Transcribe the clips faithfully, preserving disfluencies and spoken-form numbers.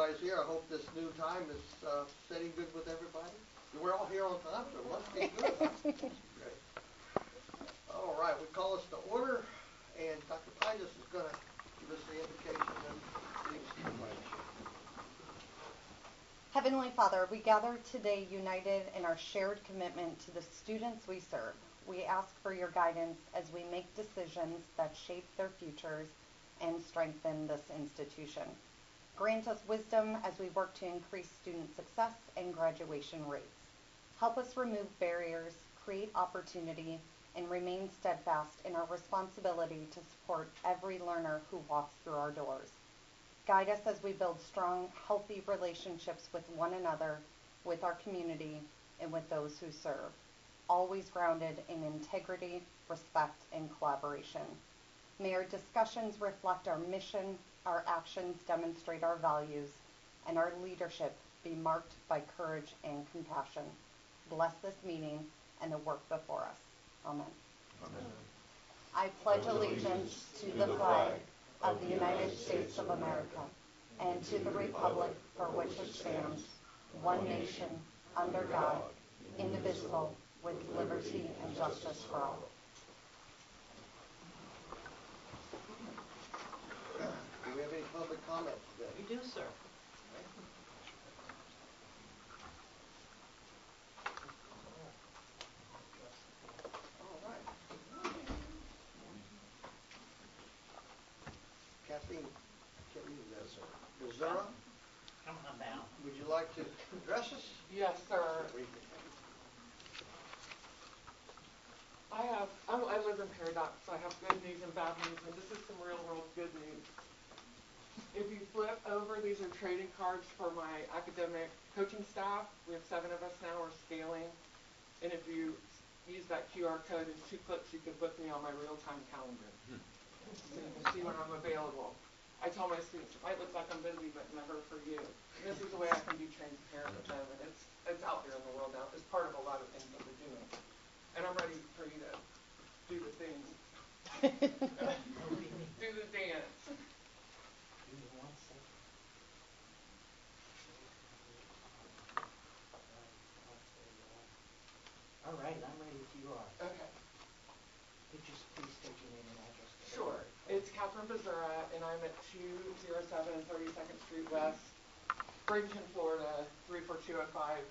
everybody's here. I hope this new time is uh, setting good with everybody. We're all here on time, so it must be good. Great. All right, we call this to order, and Doctor Titus is going to give us the invocation and lead us in the pledge. Heavenly Father, we gather today united in our shared commitment to the students we serve. We ask for your guidance as we make decisions that shape their futures and strengthen this institution. Grant us wisdom as we work to increase student success and graduation rates. Help us remove barriers, create opportunity, and remain steadfast in our responsibility to support every learner who walks through our doors. Guide us as we build strong, healthy relationships with one another, with our community, and with those who serve, always grounded in integrity, respect, and collaboration. May our discussions reflect our mission, our actions demonstrate our values, and our leadership be marked by courage and compassion. Bless this meeting and the work before us. Amen. Amen. I pledge allegiance to the flag of the United States of America and to the republic for which it stands, one nation, under God, indivisible, with liberty and justice for all. Do we have any public comments today? We do, sir. All right. Kathleen, can't read that, sir. Missouri, Come on down. would you like to address us? Yes, sir. I have, I'm, I live in Paradox, so I have good news and bad news, and this is some real world good news. If you flip over, these are trading cards for my academic coaching staff. We have seven of us now, we're scaling. And if you use that Q R code in two clicks, you can book me on my real-time calendar. So you can see when I'm available. I tell my students, it might look like I'm busy, but never for you. And this is the way I can be transparent with them, and it's, it's out there in the world now. It's part of a lot of things that we're doing. And I'm ready for you to do the thing. Do the dance. Give me one second. All right, I'm ready if you are. Okay. Could you please state your name and address? Sure. It's Catherine Bezzura, and I'm at two oh seven thirty-second Street West, Bradenton, Florida, three four two oh five.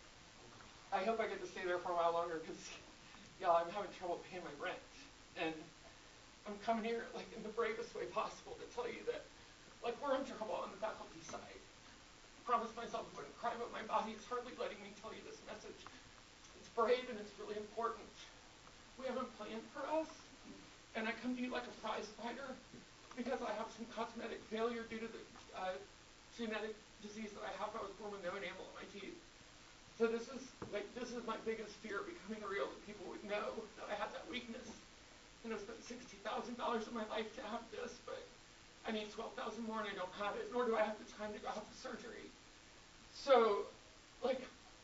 I hope I get to stay there for a while longer because, y'all, I'm having trouble paying my rent. And I'm coming here, like, in the bravest way possible to tell you that, like, we're in trouble on the faculty side. I promised myself I wouldn't cry, but my body is hardly letting me tell you this message. It's brave and it's really important. We have a plan for us, and I come to you like a prize fighter because I have some cosmetic failure due to the uh, genetic disease that I have. I was born with no enamel in my teeth. So this is like this is my biggest fear becoming real, that people would know that I have that weakness. And I spent sixty thousand dollars of my life to have this, but I need twelve thousand dollars more and I don't have it, nor do I have the time to go have the surgery. So, like,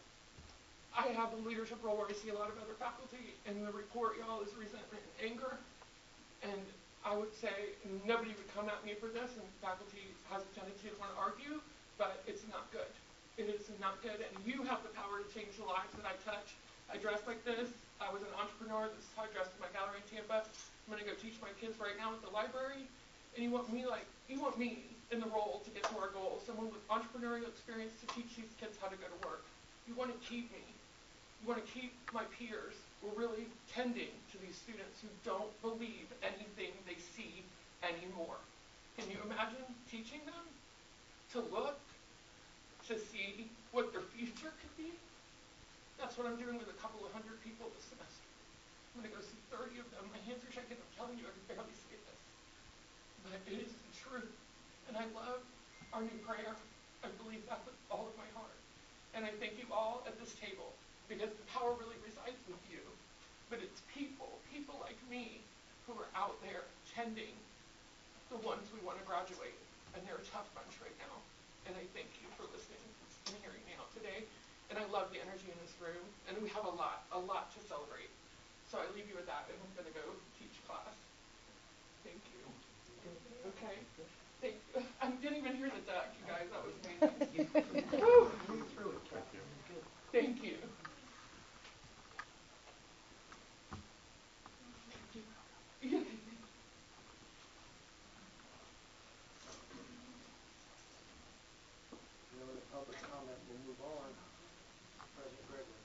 I have a leadership role where I see a lot of other faculty, and the report, y'all, is resentment and anger. And I would say nobody would come at me for this, and faculty has a tendency to want to argue, but it's not good. It is not good, and you have the power to change the lives that I touch. I dress like this. I was an entrepreneur. This is how I dressed in my gallery in Tampa. I'm going to go teach my kids right now at the library. And you want me like, you want me in the role to get to our goal, someone with entrepreneurial experience to teach these kids how to go to work. You want to keep me. You want to keep my peers. We're really tending to these students who don't believe anything they see anymore. Can you imagine teaching them to look, to see what their future could be? That's what I'm doing with a couple of hundred people this semester. I'm going to go see thirty of them. My hands are shaking. I'm telling you, I can barely say this. But it is the truth. And I love our new prayer. I believe that with all of my heart. And I thank you all at this table, because the power really resides with you. But it's people, people like me, who are out there tending the ones we want to graduate. And they're a tough bunch right now. And I thank you for listening and hearing me out today. And I love the energy in this room. And we have a lot, a lot to celebrate. So I leave you with that, and I'm going to go teach class. Thank you. Okay? Thank you. I I didn't even hear the duck, you guys. That was amazing. You, you Woo! flew through it, Captain. Good. Thank you. No other public comment, we'll move on. President Gregory.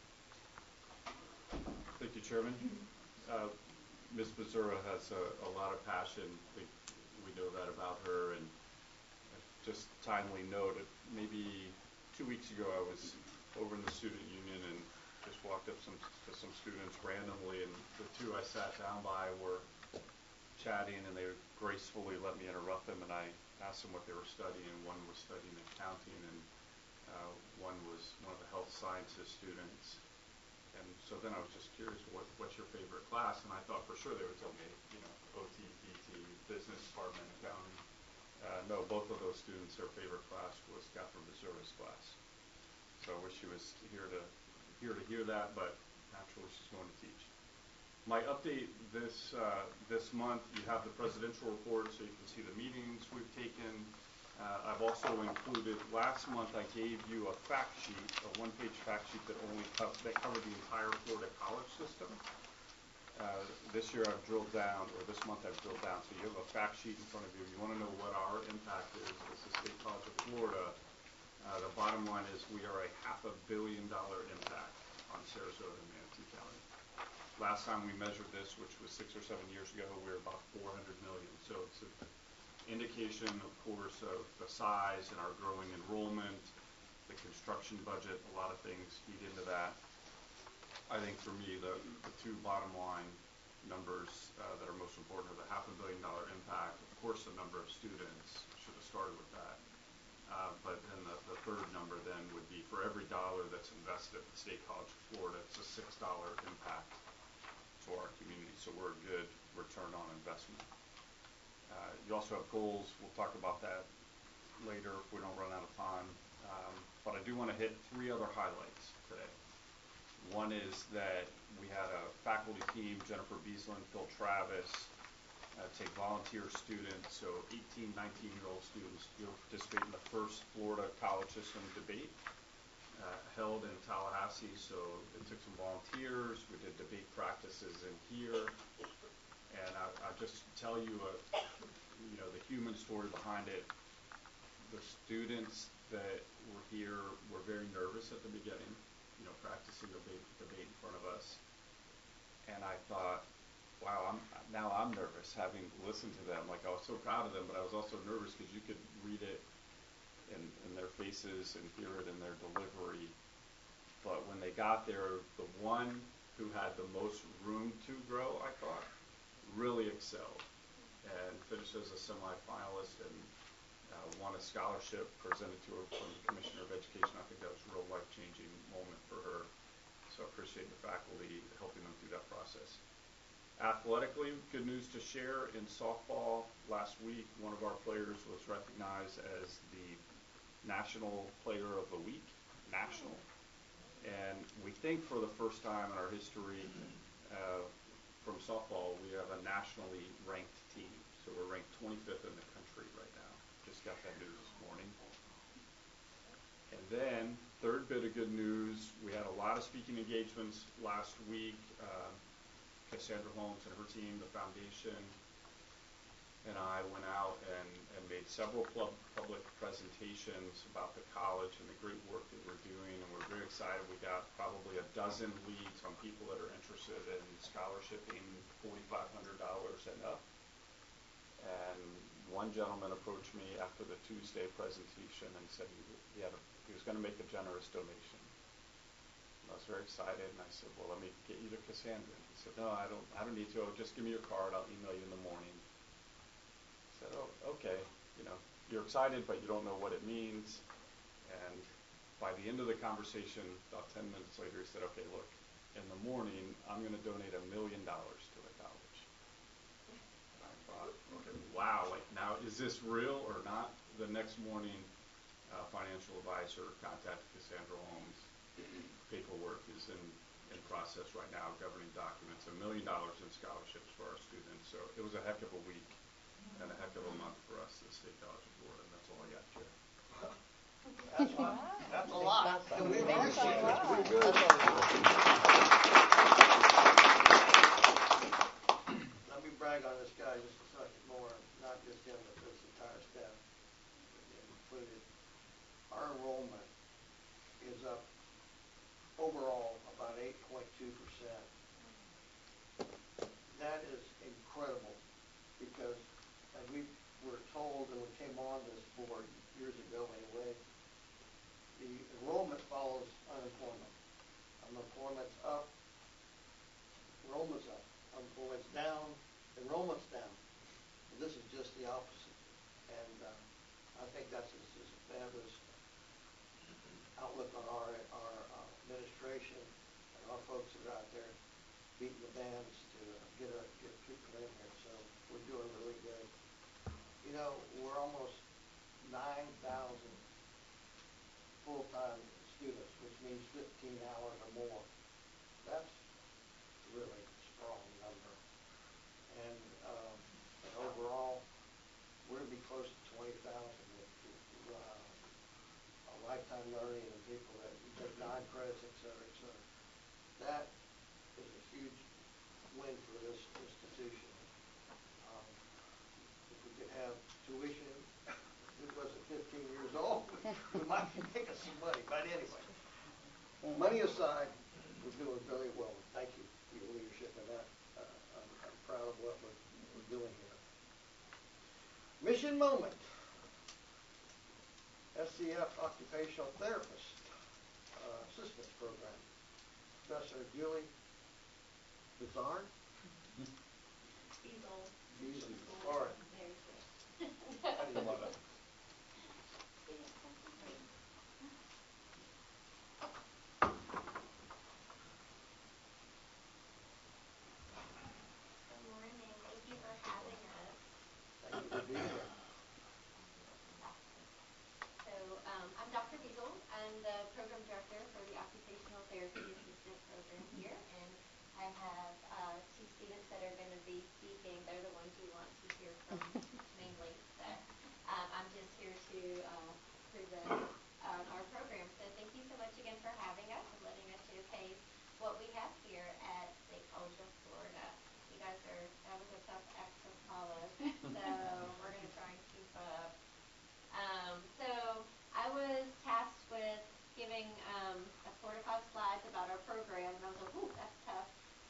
Thank you, Chairman. Uh, Miz Becerra has a, a lot of passion. We, we know that about her. And just timely note, maybe two weeks ago I was over in the student union and just walked up some, to some students randomly, and the two I sat down by were chatting, and they gracefully let me interrupt them, and I asked them what they were studying. One was studying accounting, and uh, one was one of the health sciences students. And so then I was just curious, what, what's your favorite class? And I thought for sure they would tell me, you know, O T, P T, business department, accounting. Uh, no, both of those students, their favorite class was Catherine Becerra's class. So I wish she was here to here to hear that, but naturally she's going to teach. My update this uh, this month, you have the presidential report, so you can see the meetings we've taken. Uh, I've also included, last month I gave you a fact sheet, a one-page fact sheet that only co- that covered the entire Florida college system. Uh, this year I've drilled down, or this month I've drilled down, so you have a fact sheet in front of you. You want to know what our impact is as the State College of Florida. Uh, the bottom line is we are a half a billion dollar impact on Sarasota and Manatee County. Last time we measured this, which was six or seven years ago, we were about four hundred million. So it's an indication, of course, of the size and our growing enrollment, the construction budget, a lot of things feed into that. I think for me, the, the two bottom line numbers uh, that are most important are the half a billion dollar impact. Of course, the number of students, should have started with that. Uh, but then the, the third number then would be for every dollar that's invested at the State College of Florida, it's a six dollar impact to our community. So we're a good return on investment. Uh, you also have goals. We'll talk about that later if we don't run out of time. Um, but I do want to hit three other highlights today. One is that we had a faculty team, Jennifer Beaslin, Phil Travis, uh, take volunteer students, so eighteen, nineteen-year-old students to participate in the first Florida college system debate uh, held in Tallahassee. So it took some volunteers. We did debate practices in here. And I, I'll just tell you, a, you know, the human story behind it. The students that were here were very nervous at the beginning, you know, practicing debate, debate in front of us. And I thought, wow, I'm, now I'm nervous having listened to them. Like, I was so proud of them, but I was also nervous because you could read it in, in their faces and hear it in their delivery. But when they got there, the one who had the most room to grow, I thought, really excelled and finished as a semifinalist and uh, won a scholarship presented to her from the Commissioner of Education. I think that was a real life-changing moment for her. So I appreciate the faculty helping them through that process. Athletically, good news to share. In softball last week, one of our players was recognized as the National Player of the Week, national. And we think for the first time in our history uh, from softball, we have a nationally ranked team. So we're ranked twenty-fifth in the country right now. Just got that news this morning. And then, third bit of good news, we had a lot of speaking engagements last week. Uh, Cassandra Holmes and her team, the foundation, and I went out and, and made several club public presentations about the college and the great work that we're doing, and we're very excited. We got probably a dozen leads on people that are interested in scholarshiping forty-five hundred dollars and up. And one gentleman approached me after the Tuesday presentation and said he, he, had a, he was going to make a generous donation. I was very excited, and I said, well, let me get you to Cassandra. And he said, no, I don't, I don't need to. Just give me your card. I'll email you in the morning. I said, oh, okay. You know, you're excited, but you don't know what it means. And by the end of the conversation, about ten minutes later, he said, okay, look, in the morning, I'm going to donate a million dollars to the college. And I thought, okay, wow, like now, is this real or not? The next morning, uh, financial advisor contacted Cassandra Holmes. Paperwork is in, in process right now, governing documents, a million dollars in scholarships for our students. So it was a heck of a week and a heck of a month for us at the State College of Florida, and that's all I That's a lot. That's a lot. And we That's a appreciate it. lot. We really That's a Let me brag on this guy just a second more, not just him, but this entire staff included. Our enrollment is up overall about eight point two percent. That is incredible because as we were told and we came on this board years ago anyway, the enrollment follows unemployment. Unemployment's up, enrollment's up. Unemployment's down, enrollment's down. And this is just the opposite. And uh, I think that's this is a fabulous outlook on our our uh, administration and our folks that are out there beating the bands to uh, get a, get people in here. So we're doing really good. You know, we're almost nine thousand full-time students, which means fifteen hours or more. That's really a strong number. And, um, and overall, we're going to be close to twenty thousand with, with uh, a lifetime learning and people that take nine credits, et cetera, et cetera. That is a huge win for this institution. Um, if we could have tuition that wasn't fifteen years old, we might be making some money. But anyway, money aside, we're doing very well. Thank you for your leadership in that. Uh, I'm, I'm proud of what we're, we're doing here. Mission moment. S C F Occupational Therapist uh, Assistance Program. Professor Julie Bizarre. Diesel. Diesel. All right. Very good. I didn't know that. Good morning. Thank you for having us. Thank you for being here. So um, I'm Doctor Diesel. I'm the program director for the Occupational Therapy Assistant Program here, and I have uh, two students that are going to be speaking. They're the ones you want to hear from mainly. So um, I'm just here to uh, present um, our program. So thank you so much again for having us and letting us showcase what we have here at State College of Florida. You guys are, that was a tough act to follow, so we're going to try and keep up. Um, so I was tasked with giving um, a four to five slides about our program, and I was like, ooh, that's tough.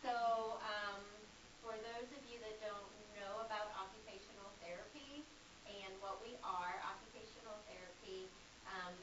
So um, for those of you that don't know about occupational therapy and what we are, occupational therapy, um,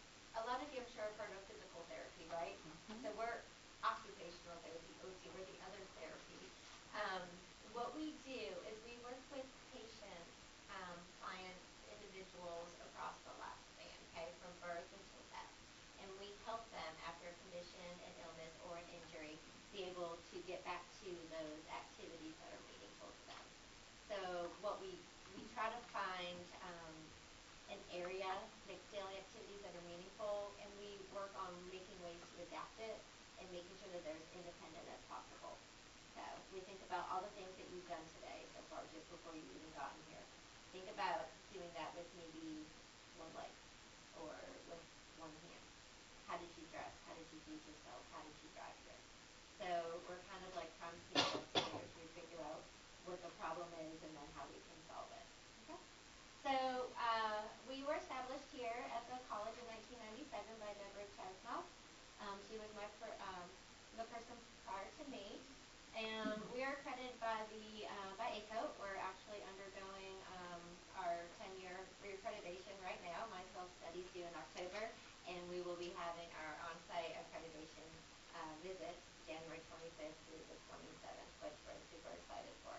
a lot of you I'm sure have heard of physical therapy, right? Mm-hmm. So we're occupational therapy, O T, we're the other therapy. Um, what we do is we work with patients, um, clients, individuals across the lifespan, okay, from birth until death. And we help them after a condition, an illness, or an injury be able to get back to those activities that are meaningful to them. So what we, we try to find um, an area, like daily activities that are meaningful, and we work on making ways to adapt it and making sure that they're as independent as possible. So we think about all the things that you've done today so far, just before you've even gotten here. Think about doing that with maybe one leg or with one hand. How did you dress? How did you feed yourself? How did you drive here? So we're kind of like crime scene investigators. We figure out what the problem is and then how we can solve it. Okay? So uh, we were established here at the college in nineteen ninety-seven by Deborah Chasnoff. Um, she was my per, um, the person prior to me. And we are accredited by the uh, by A C O. We're actually undergoing um, our ten-year reaccreditation right now. My self-study's due in October, and we will be having our on-site accreditation uh, visits January twenty-fifth through the twenty-seventh, which we're super excited for.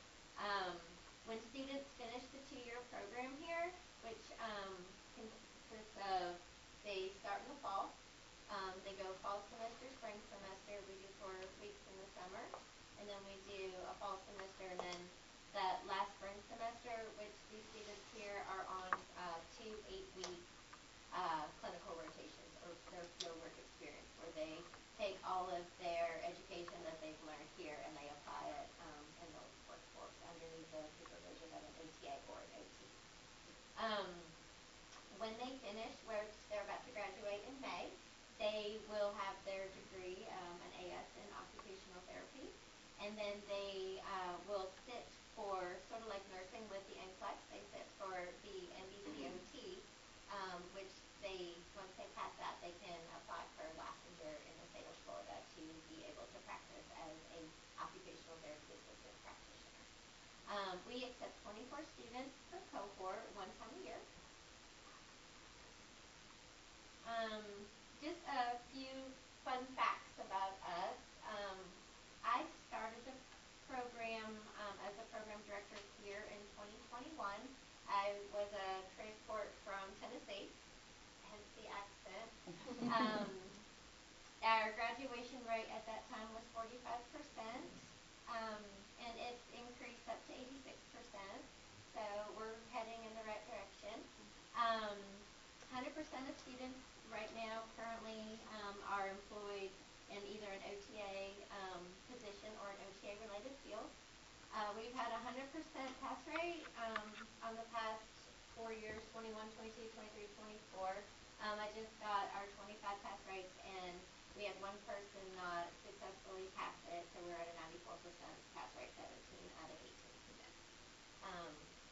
Um, when students finish the two-year program here, which um, consists of they start in the fall. Um, they go fall semester, spring semester. We do four weeks in the summer, and then we do a fall semester, and then that last spring semester, which these students here are on uh, two eight-week uh, clinical rotations or their field work experience, where they take all of their education that they've learned here and they apply it um, in the workforce underneath the supervision of an A T A or an O T. Um, when they finish, which they're about and then they uh, will sit for sort of like nursing with the N C L E X. They sit for the M B C O T, um, which they, once they pass that, they can apply for licensure in the state of Florida to be able to practice as a occupational therapy assistant practitioner. Um, we accept twenty-four students per cohort one time a year. Um, just a few fun facts about us. Um, I started the program um, as a program director here in twenty twenty-one. I was a transport from Tennessee, hence the accent. Um, our graduation rate at that time was forty-five percent, um, and it's increased up to eighty-six percent. So we're heading in the right direction. Um, one hundred percent of students right now currently um, are employed in either an O T A um, position or an O T A related field. Uh, we've had a one hundred percent pass rate um, on the past four years, twenty-one, twenty-two, twenty-three, twenty-four. Um, I just got our twenty-five pass rates, and we had one person not successfully pass it, so we're at a ninety-four percent pass rate, seventeen out of eighteen students. Um,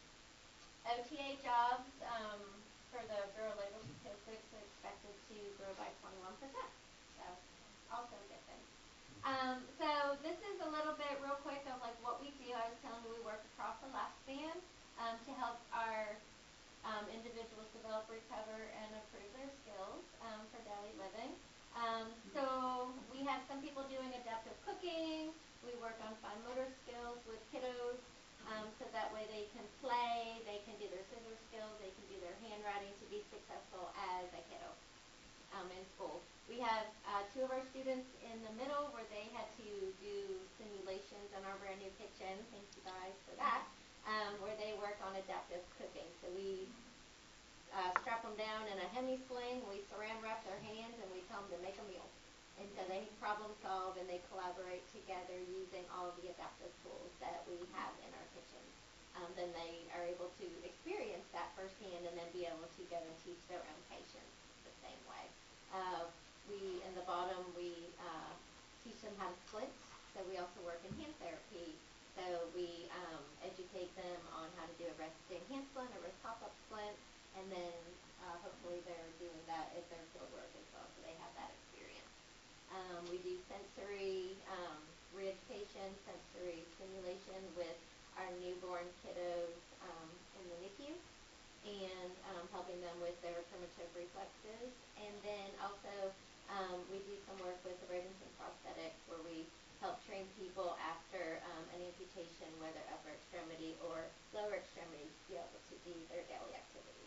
O T A jobs um, for the Bureau of Labor Statistics are expected to grow by twenty-one percent, so also a good thing. Um, so this is a little bit real quick of like what we do. I was telling you we work across the lifespan um, to help our um, individuals develop, recover, and improve their skills um, for daily living. Um, so we have some people doing adaptive cooking. We work on fine motor skills with kiddos, um, so that way they can play, they can do their scissor skills, they can do their handwriting to be successful as a kiddo um, in school. We have uh, two of our students in the middle where they had to do simulations in our brand new kitchen. Thank you guys for that. Um, where they work on adaptive cooking. So we uh, strap them down in a hemi sling, we saran wrap their hands, and we tell them to make a meal. And so they problem solve and they collaborate together using all of the adaptive tools that we have in our kitchen. Um, then they are able to experience that firsthand and then be able to go and teach their own patients the same way. Uh, we, in the bottom, we uh, teach them how to splint. So we also work in hand therapy. So we um, educate them on how to do a resting hand splint, a wrist pop-up splint, and then uh, hopefully they're doing that at their field work as well, so they have that experience. Um, we do sensory um, re-education, sensory stimulation with our newborn kiddos um, in the N I C U, and um, helping them with their primitive reflexes. And then also um, we do some work with the Bradenton prosthetics where we help train people after um, an amputation, whether upper extremity or lower extremity, to be able to do their daily activities.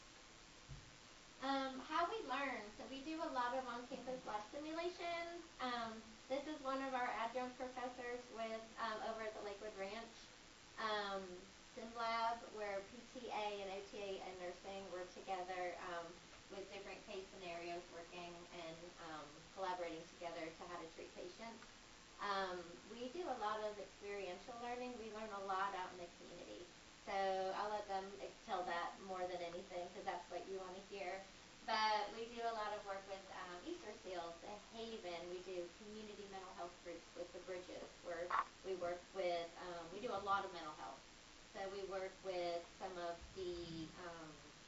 Um, how we learn. So we do a lot of on-campus lab simulations. Um, this is one of our adjunct professors with um, over at the Lakewood Ranch. Um, SimLab, where P T A and O T A and nursing were together um, with different case scenarios, working and um, collaborating together to how to treat patients. Um, we do a lot of experiential learning. We learn a lot out in the community. So I'll let them tell that more than anything because that's what you want to hear. But we do a lot of work with um, Easter Seals, a Haven. We do community mental health groups with the Bridges, where we work with, um, we do a lot of mental health. So we work with some of the um,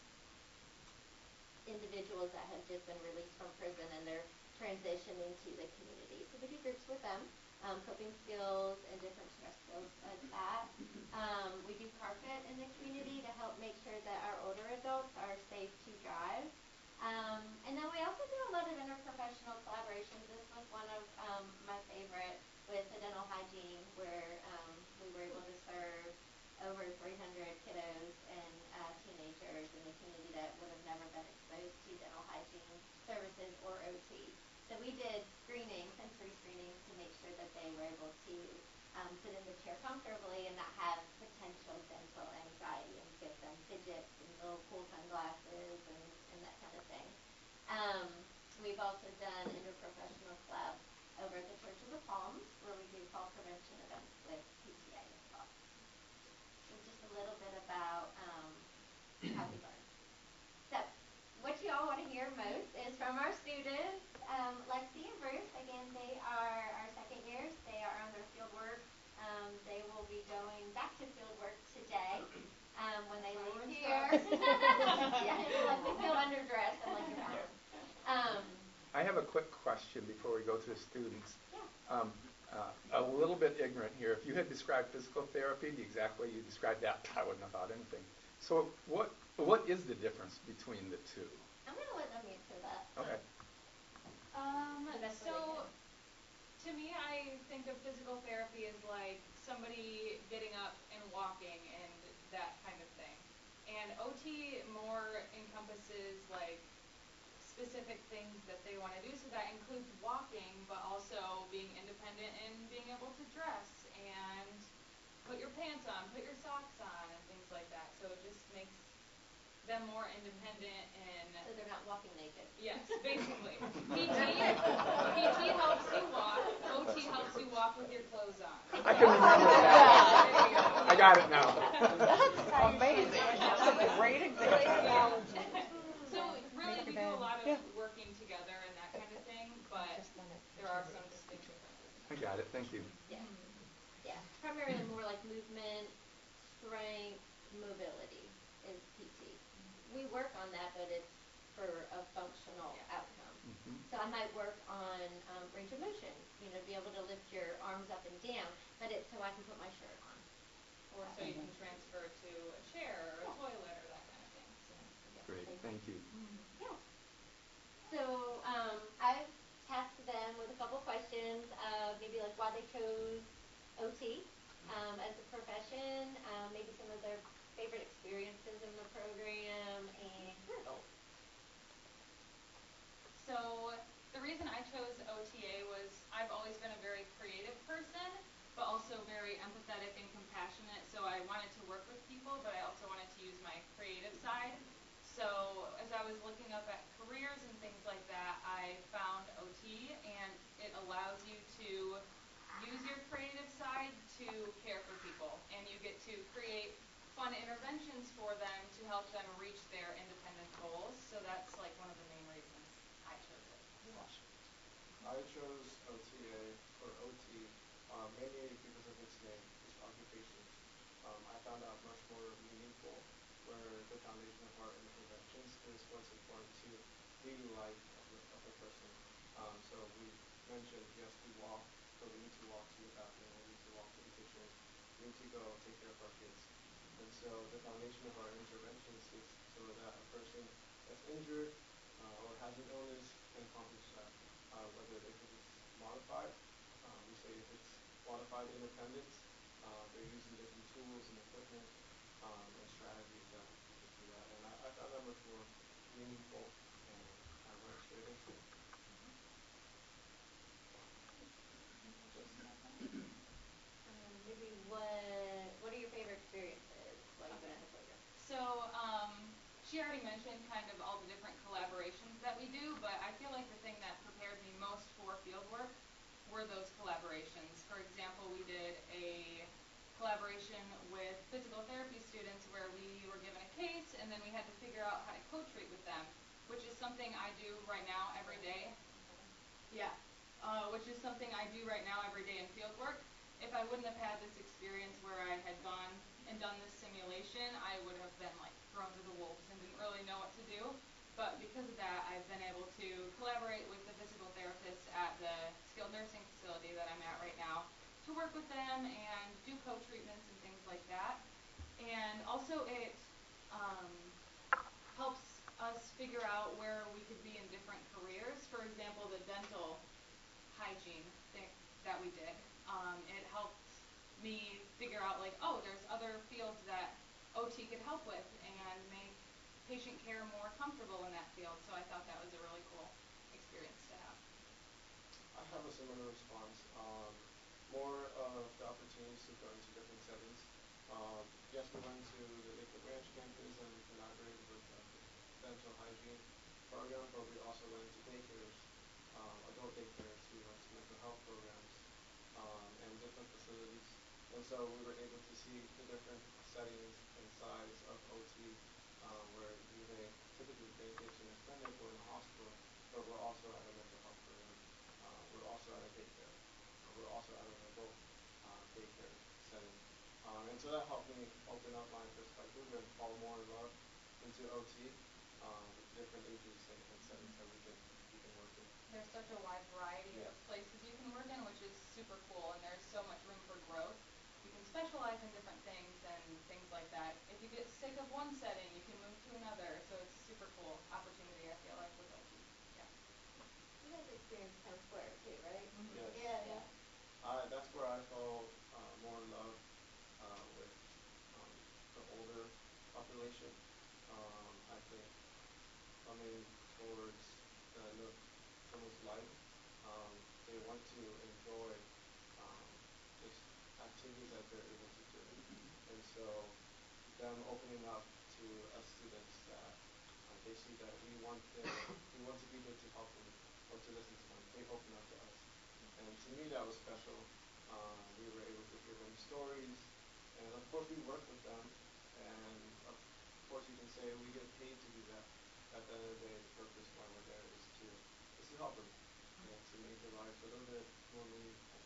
individuals that have just been released from prison and they're transitioning to the community. So we do groups with them, um, coping skills and different stress skills like that. Um, we do carpet in the community to help make sure that our older adults are safe to drive. Um, and then we also do a lot of interprofessional collaborations. This was one of um, my favorite with the dental hygiene, where um, we were able to serve over three hundred kiddos and uh, teenagers in the community that would have never been exposed to dental hygiene services or O T. So we did screening, sensory screenings, to make sure that they were able to um, sit in the chair comfortably and not have potential dental anxiety, and give them fidgets and little cool sunglasses and, and that kind of thing. Um, we've also done interprofessional collab over at the Church of the Palms, where we do fall prevention events with P T A as well. So just a little bit about um, how we learn. So what you all want to hear most is from our students. Um, Lexi and Bruce, again, they are our second years. They are on their field work back to field work today. Um, when they That's why leave we're here. stressed. Yeah, it's like we feel underdressed. I'm like, you're fine. Um, I have a quick question before we go to the students. yeah. Um, uh, a little bit ignorant here. If you had described physical therapy the exact way you described that, I wouldn't have thought anything. So what what is the difference between the two? I'm gonna let them answer that. Okay. Um, The best way they so can. to me, I think of physical therapy as like somebody getting up and walking and that kind of thing. And O T more encompasses like specific things that they want to do. So that includes walking, but also being independent and being able to dress and put your pants on, put your socks on, and things like that. So it just makes them more independent and So they're not walking naked. yes, basically. P T, P T helps you walk. O T helps you walk with your clothes on. I can remember that. There you go. I got it now. That's amazing. That's a great example. So really, Make we your do a bed. lot of Yeah. working together and that kind of thing, but there are some distinct differences. I got it. Thank you. Yeah. Yeah. Primarily more like movement, strength, mobility is P T. We work on that, but it's for a functional Yeah. outcome. Mhm. So I might work on um, range of motion, you know, be able to lift your arms up and down, but it's so I can put my shirt on. Or so you can transfer to a chair or a Yeah. toilet or that kind of thing. So. Yeah. Great. Thank you. Yeah. So um, I've tasked them with a couple questions, uh, maybe like why they chose O T um, as a profession, um, maybe some of their favorite experiences in the program, and career goals. So the reason I chose O T A was I've always been a very creative person, but also very empathetic and compassionate. So I wanted to work with people, but I also wanted to use my creative side. So as I was looking up at careers and things like that, I found O T, and it allows you to use your creative side to care for people, and you get to create fun interventions for them to help them reach their independent goals. So that's like one of the main reasons I chose it. I chose O T A or O T um, mainly because of its name, just occupations. Um, I found out much more meaningful where the foundation of our interventions is what's important to the life of the, of the person. Um, so we mentioned, yes, we walk, but we need to walk to the bathroom, we need to walk to the kitchen, we need to go take care of our kids. And so the foundation of our interventions is so that a person that's injured uh, or has an illness can accomplish that. Uh, whether if it's modified, uh, we say if it's modified independence, uh, they're using different tools and equipment um, and strategies that to do that. And I, I found that much more meaningful, and I went straight into it. Any questions about that? Um, maybe what what are your favorite experiences while you've been at the program? So um, she already mentioned kind of all the different collaborations that we do, but I feel like the thing that prepared me most for field work were those collaborations. For example, we did a collaboration with physical therapy students where we were given a case and then we had to figure out how to co-treat with them, which is something I do right now every day. Yeah, uh, which is something I do right now every day in field work. If I wouldn't have had this experience where I had gone and done this simulation, I would have been like thrown to the wolves and didn't really know what to do. But because of that, I've been able to collaborate with the physical therapists at the skilled nursing facility that I'm at right now to work with them and do co-treatments and things like that. And also it um, helps us figure out where we could be in different careers. For example, the dental hygiene thing that we did, um, it helped me figure out like, oh, there's other fields that O T could help with and make patient care more comfortable in that field. So I thought that was a really cool experience to have. I have a similar response. Um, more of the opportunities to go into different settings. Um, yes, we went to the Lakewood Ranch campus and we collaborated with uh, the dental hygiene program, but we also went into daycares, um, adult daycares, we went to mental health programs, um, and different facilities. And so we were able to see the different settings and sides of O T, um, where you may typically think it's in a clinic or in a hospital, but we're also at a mental health program. Uh, we're also at a daycare. Uh, we're also at an adult uh, daycare setting. Um, and so that helped me open up my perspective and fall more in love into O T um, with different ages and, and settings that we can we can work in. There's such a wide variety Yeah. of places you can work in, which is super cool, and there's so much room for growth. You can specialize in different things and things like that. If you get sick of one setting, you can move to another. So it's a super cool opportunity, I feel like, with O T. Yeah. You guys experienced Town Square too, right? Mhm. Yes. Yeah, yeah. Uh, that's where I fell uh, more in love uh, with um, the older population. Um, I think coming towards the no, someone's life, um, they want to enjoy um, just activities that they're able to do. And so them opening up to us students that uh, they see that we want them, we want to be there to help them or to listen to them. They open up to us. And to me that was special. Um, we were able to hear them stories, and of course we work with them, and of course you can say we get paid to do that. At the end of the day, the purpose why we're there is to is to help them and to make their lives a little bit more meaningful.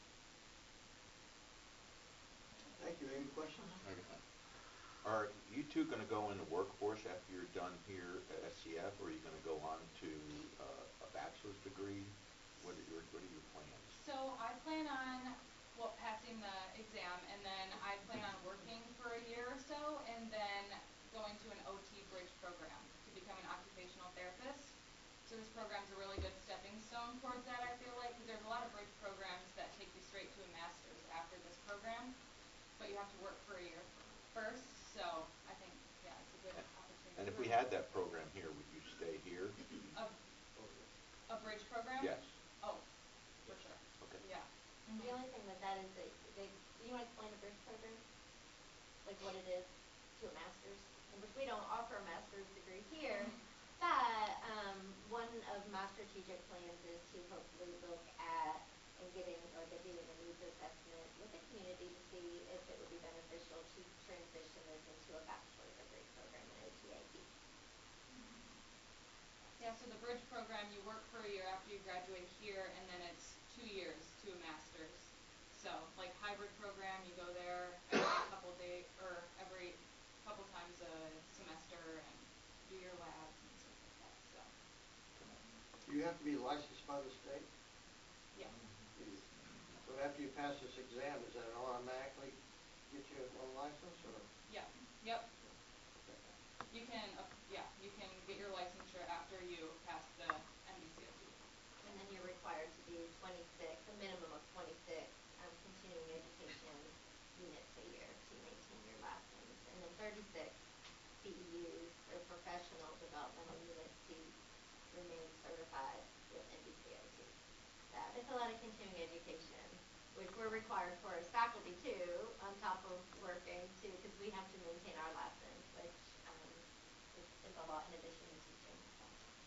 Thank you. Any questions? I got it. Are you two going to go into workforce after you're done here at S C F, or are you going to go on to uh, a bachelor's degree? What are your What are your plans? So I plan on, well, passing the exam, and then I plan on working for a year or so, and then going to an O T bridge program to become an occupational therapist. So this program's a really good stepping stone towards that, I feel like, because there's a lot of bridge programs that take you straight to a master's after this program, but you have to work for a year first. So I think, yeah, it's a good opportunity. And if we had that program here, would you stay here? A, Oh, yes. a bridge program? Yes. Oh, for sure. Okay. Yeah. The Mhm. only thing with that is they, they, do you want to explain a bridge program? Like what it is to a master's? In which we don't offer a master's degree here, Mhm. but um, one of my strategic plans is to hopefully look at and getting, like a, doing a needs assessment with the community to see if it would be beneficial to transition this into a bachelor degree program in O T A P. Yeah, so the bridge program, you work for a year after you graduate here, and then it's two years to a master's. So, like hybrid program, you go there every couple day, or every couple times a semester and do your labs and stuff like that, so. Do you have to be licensed by the state? Yeah. You do. So after you pass this exam, does that automatically get you one license, or? Yeah, yep. Okay. You can, uh, yeah, you can get your licensure after you pass the M B C O T. And then you're required to do twenty-six, a minimum of twenty-six um, continuing education units a year to maintain your license. And then thirty-six P E Us or professional developmental units to remain certified with M B C O T. So it's a lot of continuing education, which we're required for as faculty too, on top of working too, because we have to maintain our license, which um, is, is a lot in addition to teaching. So.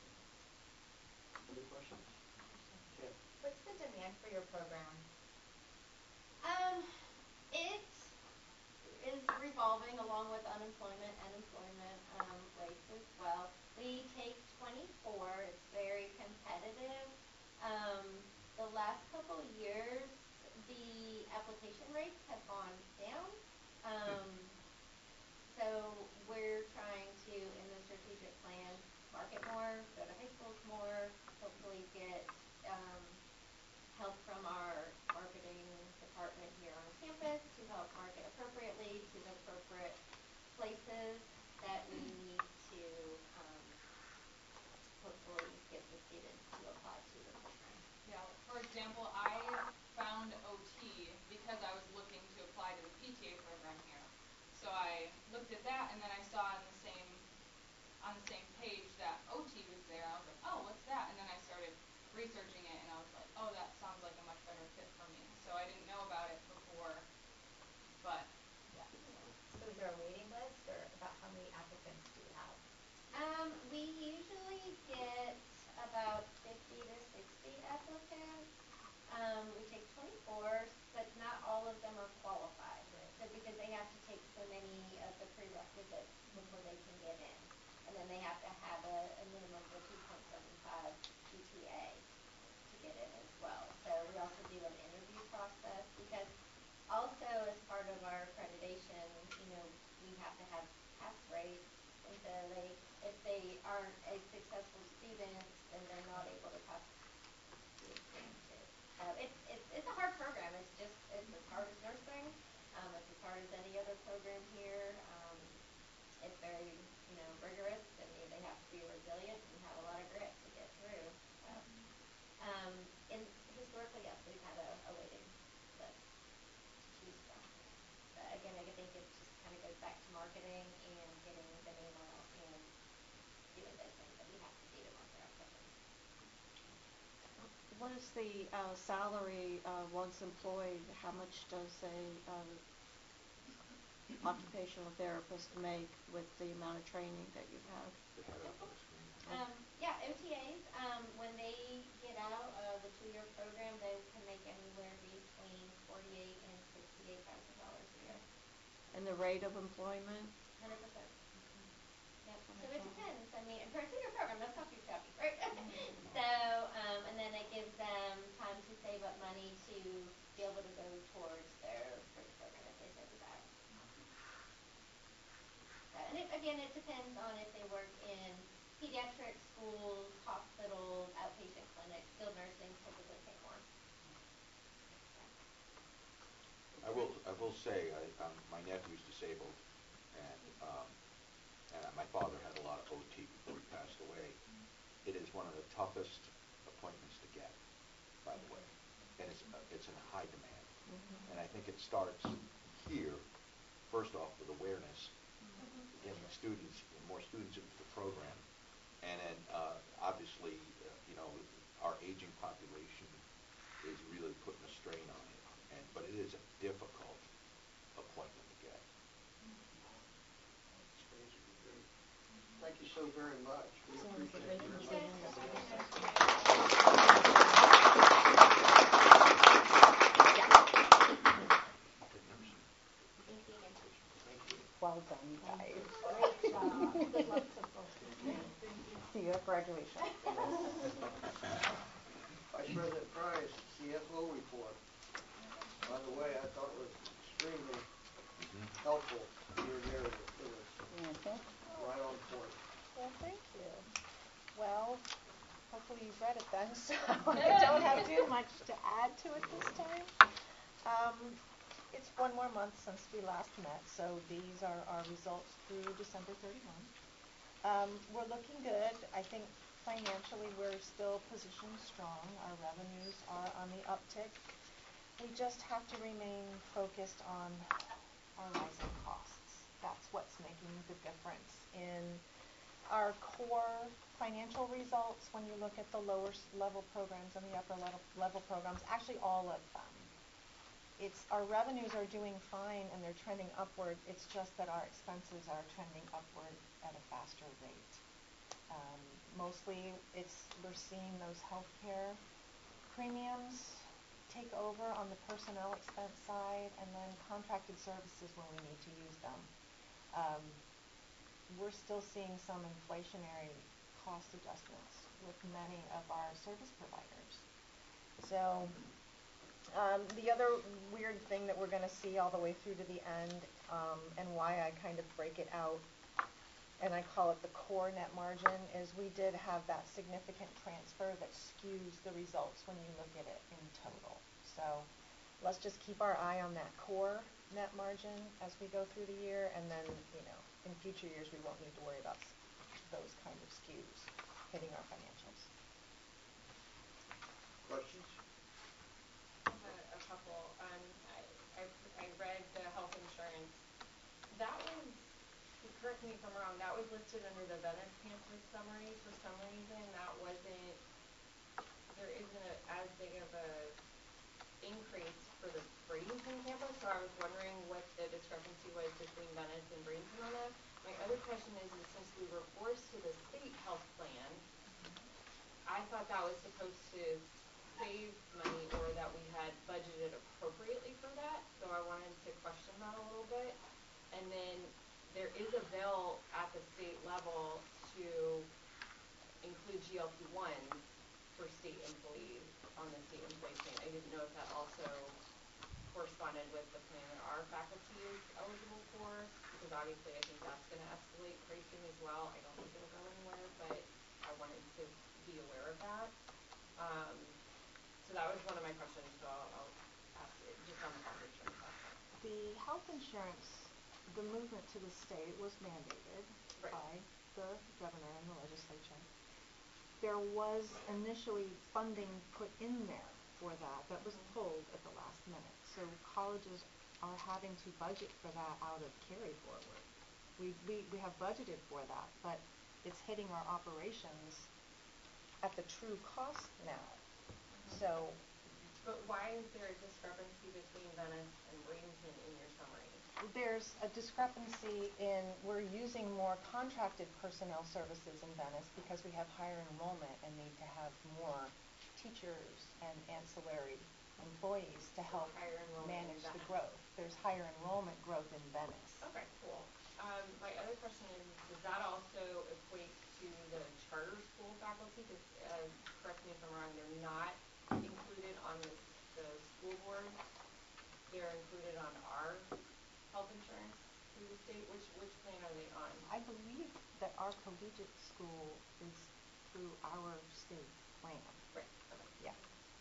Other questions? Jen? What's the demand for your program? Um, it is revolving along with unemployment and employment um, rates as well. We take twenty-four. It's very competitive. Um, the last couple years, the application rates have gone down. Um, so we're trying to, in the strategic plan, market more, go to high schools more, hopefully get um, help from our marketing department here on campus to help market appropriately to the appropriate places that we need to um, hopefully get the students to apply to the program. Yeah, for example, I found O T because I was looking to apply to the P T A program here. So I looked at that, and then I saw on the same on the same page that O T was there. I was like, oh, what's that? And then I started researching it, and I was like, oh, that sounds like a much better fit for me. So I didn't know about it before, but yeah. So is there a waiting list, or about how many applicants do you have? Um, we usually get about fifty to sixty applicants. Um, we take twenty-four, but not all of them are qualified. Right. So because they have to take so many of the prerequisites before they can get in. And then they have to have a, a minimum of a two point seven five G P A to get in as well. So we also do an interview process because also as part of of our accreditation, you know, we have to have pass rates. And so they, if they aren't a successful student, then they're not able to pass the exam too. So it's, it's, it's a hard program. It's just, it's as hard as nursing. Um, it's as hard as any other program here. Um, it's very, you know, rigorous, and they, they have to be resilient and have a lot of grit to get through. So, um, and historically, yes, we've had a, a waiting list to choose from. But again, I think it just kind of goes back to marketing and getting the name out and doing those things that we have to do to market our program. What is the uh, salary uh, once employed? How much does a uh, occupational therapist make with the amount of training that you have? They had it up on the screen. Um, yeah, O T As, um, when they get out of the two-year program, they can make anywhere between forty-eight and sixty-eight thousand dollars a year. And the rate of employment? Hundred percent. Yep. So it depends. I mean, for a two-year program, that's not too shabby, right? So, um, and then it gives them time to save up money to be able to go towards their bridge program if they so desire. So, and it, again, it depends on if they work in pediatric schools, hospitals, outpatient clinics. Skilled nursing typically pay more. I will, I will say, I, um, my nephew's disabled, and, um, and my father had a lot of O T before he passed away. It is one of the toughest appointments to get, by the way, and it's, uh, it's in high demand. Mm-hmm. And I think it starts here, first off, with awareness, Mm-hmm. getting students, more students into the program, and then, uh, obviously, uh, you know, our aging population is really putting a strain on it, and, but it is a difficult appointment to get. It's great, it's great. Thank you so very much. We So appreciate thank it you. very much. Thank you again. Thank you. Well done, guys. Great job. Good luck to both of you. See you at graduation. Vice President Price, C F O report. By the way, I thought it was extremely Mhm. helpful, your narrative. It was Mhm. right on point. Well, thank you. Well, hopefully you've read it then, so I don't have too much to add to it this time. Um, it's one more month since we last met, so these are our results through December thirty-first. Um, we're looking good. I think financially we're still positioned strong. Our revenues are on the uptick. We just have to remain focused on our rising costs. That's what's making the difference in our core financial results when you look at the lower s- level programs and the upper level, level programs, actually all of them. It's, our revenues are doing fine and they're trending upward. It's just that our expenses are trending upward at a faster rate. Um, mostly it's, we're seeing those healthcare premiums take over on the personnel expense side, and then contracted services when we need to use them. Um, we're still seeing some inflationary cost adjustments with many of our service providers. So um, the other weird thing that we're going to see all the way through to the end, um, and why I kind of break it out, and I call it the core net margin, is we did have that significant transfer that skews the results when you look at it in total. So let's just keep our eye on that core net margin as we go through the year, and then, you know, in future years we won't need to worry about those kind of skews hitting our financials. Questions? A, a couple. Um, I, I, I read the health insurance. That was, correct me if I'm wrong, that was listed under the Venice campus summary. For some reason, that wasn't, there isn't a, as big of a increase for the Bradenton campus, so I was wondering what the discrepancy was between Venice and Bradenton on that. My other question is, is since we were forced to the state health plan, I thought that was supposed to save money, or that we had budgeted appropriately for that, so I wanted to question that a little bit. And then there is a bill at the state level to include G L P ones for state employees on the state employee plan. I didn't know if that also corresponded with the plan that our faculty is eligible for, because obviously I think that's gonna escalate pricing as well. I don't think it'll go anywhere, but I wanted to be aware of that. Um, so that was one of my questions, so I'll, I'll ask it just on the health insurance aspect. The health insurance, the movement to the state was mandated Right. by the governor and the legislature. There was initially funding put in there for that, that was pulled at the last minute. So colleges are having to budget for that out of carry forward. We, we, we have budgeted for that, but it's hitting our operations at the true cost now. So But why is there a discrepancy between Venice and Bradenton in your summary? there's a discrepancy in, we're using more contracted personnel services in Venice because we have higher enrollment and need to have more teachers and ancillary employees to help Higher enrollment in manage the Venice. growth. There's higher enrollment growth in Venice. Okay, cool. Um, my other question is, does that also equate to the charter school faculty? Because, uh, correct me if I'm wrong, they're not included on the, the school board. They're included on our health insurance through the state. Which, which plan are they on? I believe that our collegiate school is through our state plan. Right, okay. Yeah.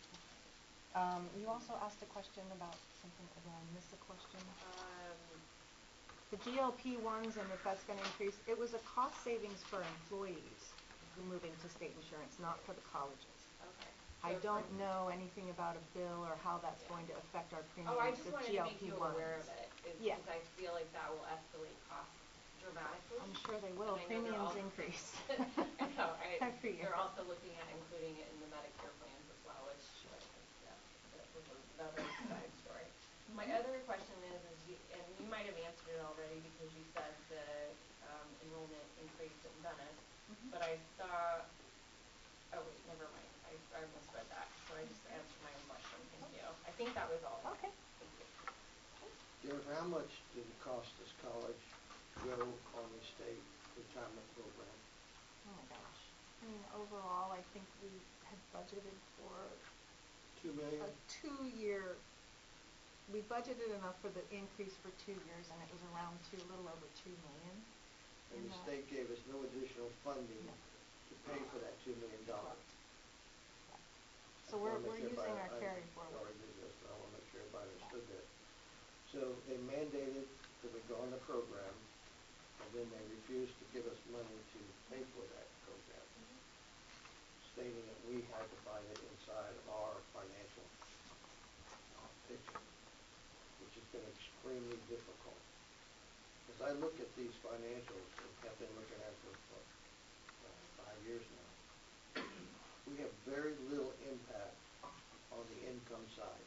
Um, you also asked a question about something, did I miss a question? Um, The G L P ones and if that's gonna increase, it was a cost savings for employees moving to state insurance, not for the colleges. okay. I So don't for- know anything about a bill or how that's Yeah. going to affect our Oh, I premiums just with wanted G to L make P you ones. aware of it. It's Yeah. because I feel like that will escalate costs dramatically. I'm sure they will, And I know they're premiums all- increase. I know, I, Every year. they're also looking at including it in the Medicare plans as well, which, yeah, that was another side story. My other question is, is you, and you might have answered it already because you said the, um, enrollment increased in Venice, Mhm. but I saw, oh wait, never mind, I, I misread that, so I just answered my own question, thank you. I think that was all. Okay. Thank you. Jennifer, how much did it cost this college go on the state retirement program? Oh my gosh. I mean, overall, I think we had budgeted for Two million? a two-year, we budgeted enough for the increase for two years and it was around two, a little over two million. And in the that. state gave us no additional funding No. to pay for that two million dollars. Correct. So we're, we're using our carry I forward. already knew this, but I wanna make sure everybody understood that. So they mandated that we go on the program, and then they refused to give us money to pay for that program, stating that we had to find it inside of our financial uh, picture, which has been extremely difficult. As I look at these financials, and have been looking at them for uh, five years now, we have very little impact on the income side.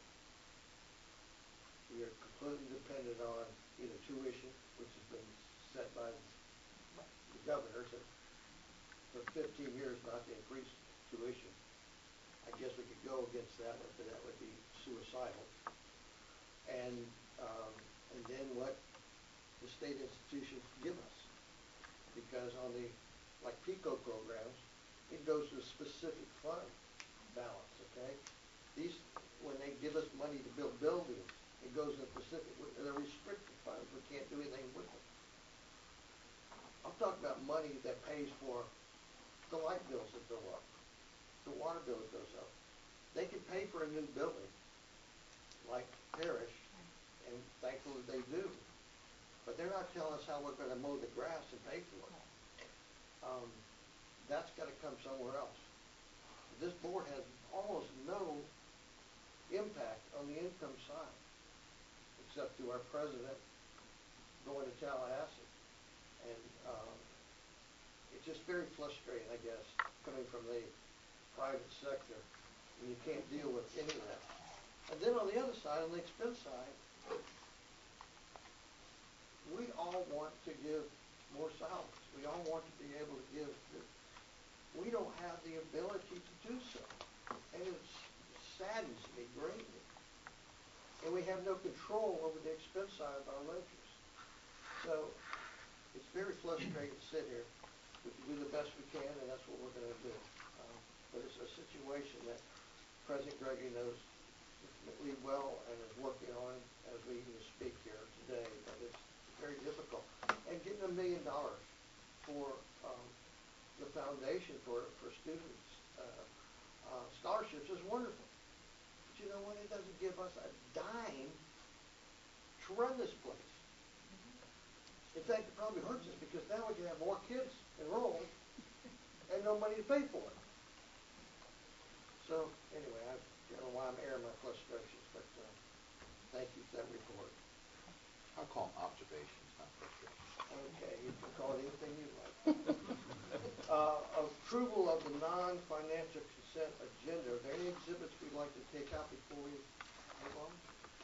We are completely dependent on either tuition, which has been set by the governor to, for fifteen years not to increase tuition. I guess we could go against that one, but that would be suicidal. And, um, and then what the state institutions give us. Because on the, like PICO programs, it goes to a specific fund balance, okay? These, when they give us money to build buildings, it goes in specific, they're restricted funds, we can't do anything with them. I'm talking about money that pays for the light bills that go up, the water bill that goes up. They can pay for a new building, like Parish, and thankfully they do. But they're not telling us how we're gonna mow the grass and pay for it. Um, that's gotta come somewhere else. This board has almost no impact on the income side, except through our president going to Tallahassee. And, um, it's just very frustrating, I guess, coming from the private sector, and you can't deal with any of that. And then on the other side, on the expense side, we all want to give more salaries. We all want to be able to give, the- we don't have the ability to do so. And it saddens me greatly. And we have no control over the expense side of our ledgers. So it's very frustrating to sit here. We can do the best we can, and that's what we're gonna do. Um, But it's a situation that President Gregory knows, tremendously well and is working on as we even speak here today, but it's very difficult. And getting a million dollars for um, the foundation for, for students uh, uh, scholarships is wonderful. But you know what? It doesn't give us a dime to run this place. In fact, it probably hurts us because now we can have more kids enrolled and no money to pay for it. So anyway, I don't know why I'm airing my frustrations, but uh, thank you for that report. I'll call them observations, not frustrations. Okay, you can call it anything you like. uh, approval of the non-financial consent agenda. Are there any exhibits we'd like to take out before we move on?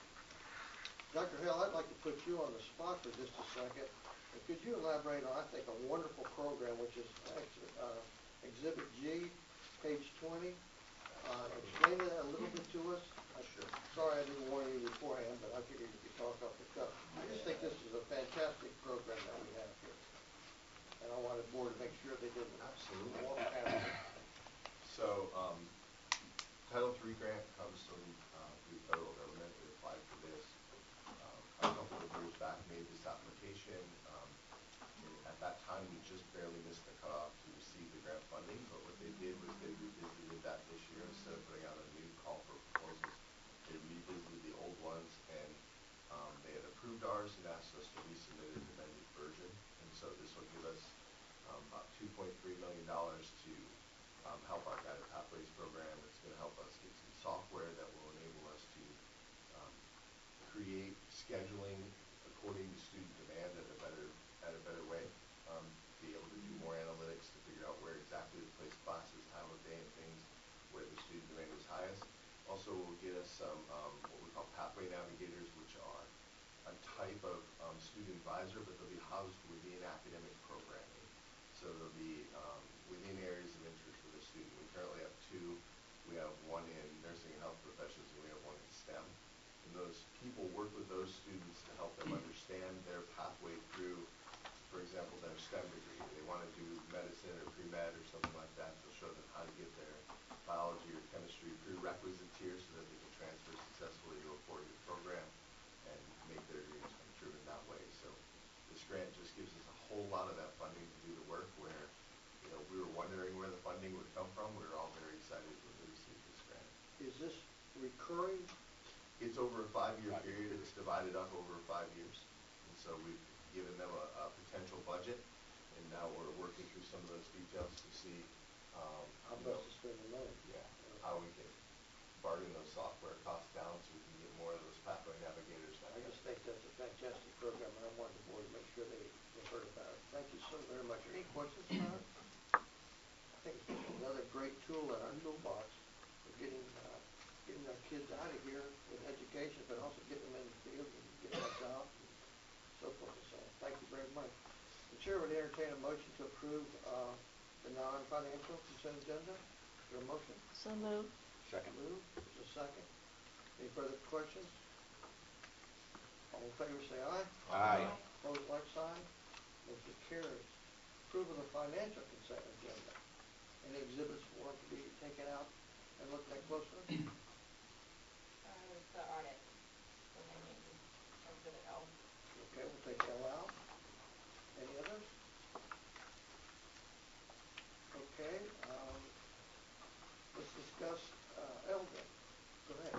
Doctor Hill, I'd like to put you on the spot for just a second. And could you elaborate on, I think, a wonderful program, which is actually, uh, Exhibit G, page twenty. Uh, explain that a little bit to us. I, Sure. Sorry I didn't warn you beforehand, but I figured you could talk off the cuff. I just think this is a fantastic program that we have here. And I wanted the board to make sure they didn't Absolutely. walk past it. So, um, Title three grant comes from, uh, the federal government. We applied for this, um, a couple of years back, made this application. Um, and at that time, we just barely missed the cutoff to receive the grant funding, but what they did was they revisited that this year. Instead of putting out a new call for proposals, they revisited the old ones, and, um, they had approved ours and asked us to resubmit an amended version. And so this will give us, um, about two point three million dollars to Um, help our Guided Pathways program. It's going to help us get some software that will enable us to um, create scheduling according to student demand at a better at a better way. Um, be able to do more analytics to figure out where exactly to place classes, time of day, and things where the student demand is highest. Also, will get us some um, what we call pathway navigators, which are a type of um, student advisor, but they'll be housed within academic programming. So they'll be um, within areas of interest for the student. We currently have two. We have one in nursing and health professions, and we have one in STEM. And those people work with those students to help them understand their pathway through, for example, their STEM degree. If they want to do medicine or pre-med or something like that, they'll show them how to get their biology or chemistry prerequisites here so that they can transfer successfully to a four-year program and make their dreams come true in that way. So this grant just gives us a whole lot of that funding to do the work where, you know, we were wondering where the funding would come from. We were all very excited when we received this grant. Is this recurring? It's over a five-year Five-year period. period. It's divided up over five years. And so we've given them a, a potential budget, and now we're working through some of those details to see, um, How you know, best to spend the money? yeah, how we can bargain those software costs down so we can get more of those pathway navigators. That I kind just of think that's a fantastic program, and I want the board to make sure they, they heard about it. Thank you so very much. Any questions about it? I think it's just another great tool in our toolbox for getting, uh, getting our kids out of here with education, but also getting them in the field and getting a job and so forth and so on. Thank you very much. The chair would entertain a motion to approve, uh, the non-financial consent agenda. Is there a motion? So moved. Second. Move. There's a second. Any further questions? All in favor say aye. Aye. Opposed, like sign. Motion carries. Approval of the financial consent agenda. Any exhibits want to be taken out and looked at closer? Um, the audit remaining, exhibit L. Okay, we'll take L out. Any others? Okay, um, let's discuss, uh, L then. Go ahead.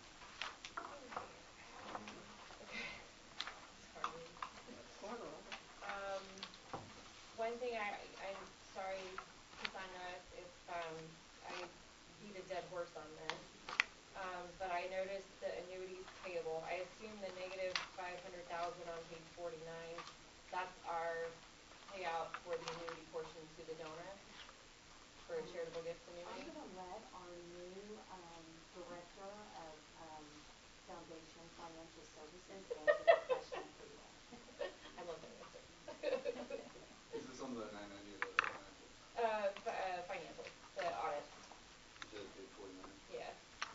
Okay. Sorry. That's quite all right. Um, one thing I, I'm sorry, Cassandra, if, um, I beat a dead horse on this. Um, but I noticed the annuities payable. I assume the negative five hundred thousand on page forty-nine, that's our payout for the annuity portion to the donor for a charitable gift I'm annuity. gonna let our new, um, director of, um, Foundation Financial Services answer that question for you. I love that answer. Is this on the nine ninety of the financials? Uh, fi- uh, financials, the audit, You said page forty-nine? yeah.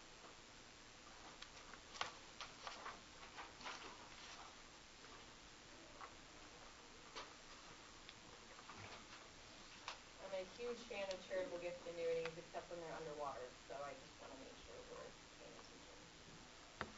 I'm a huge fan of charitable gift annuities, except when they're underwater, so I just wanna make sure we're paying attention.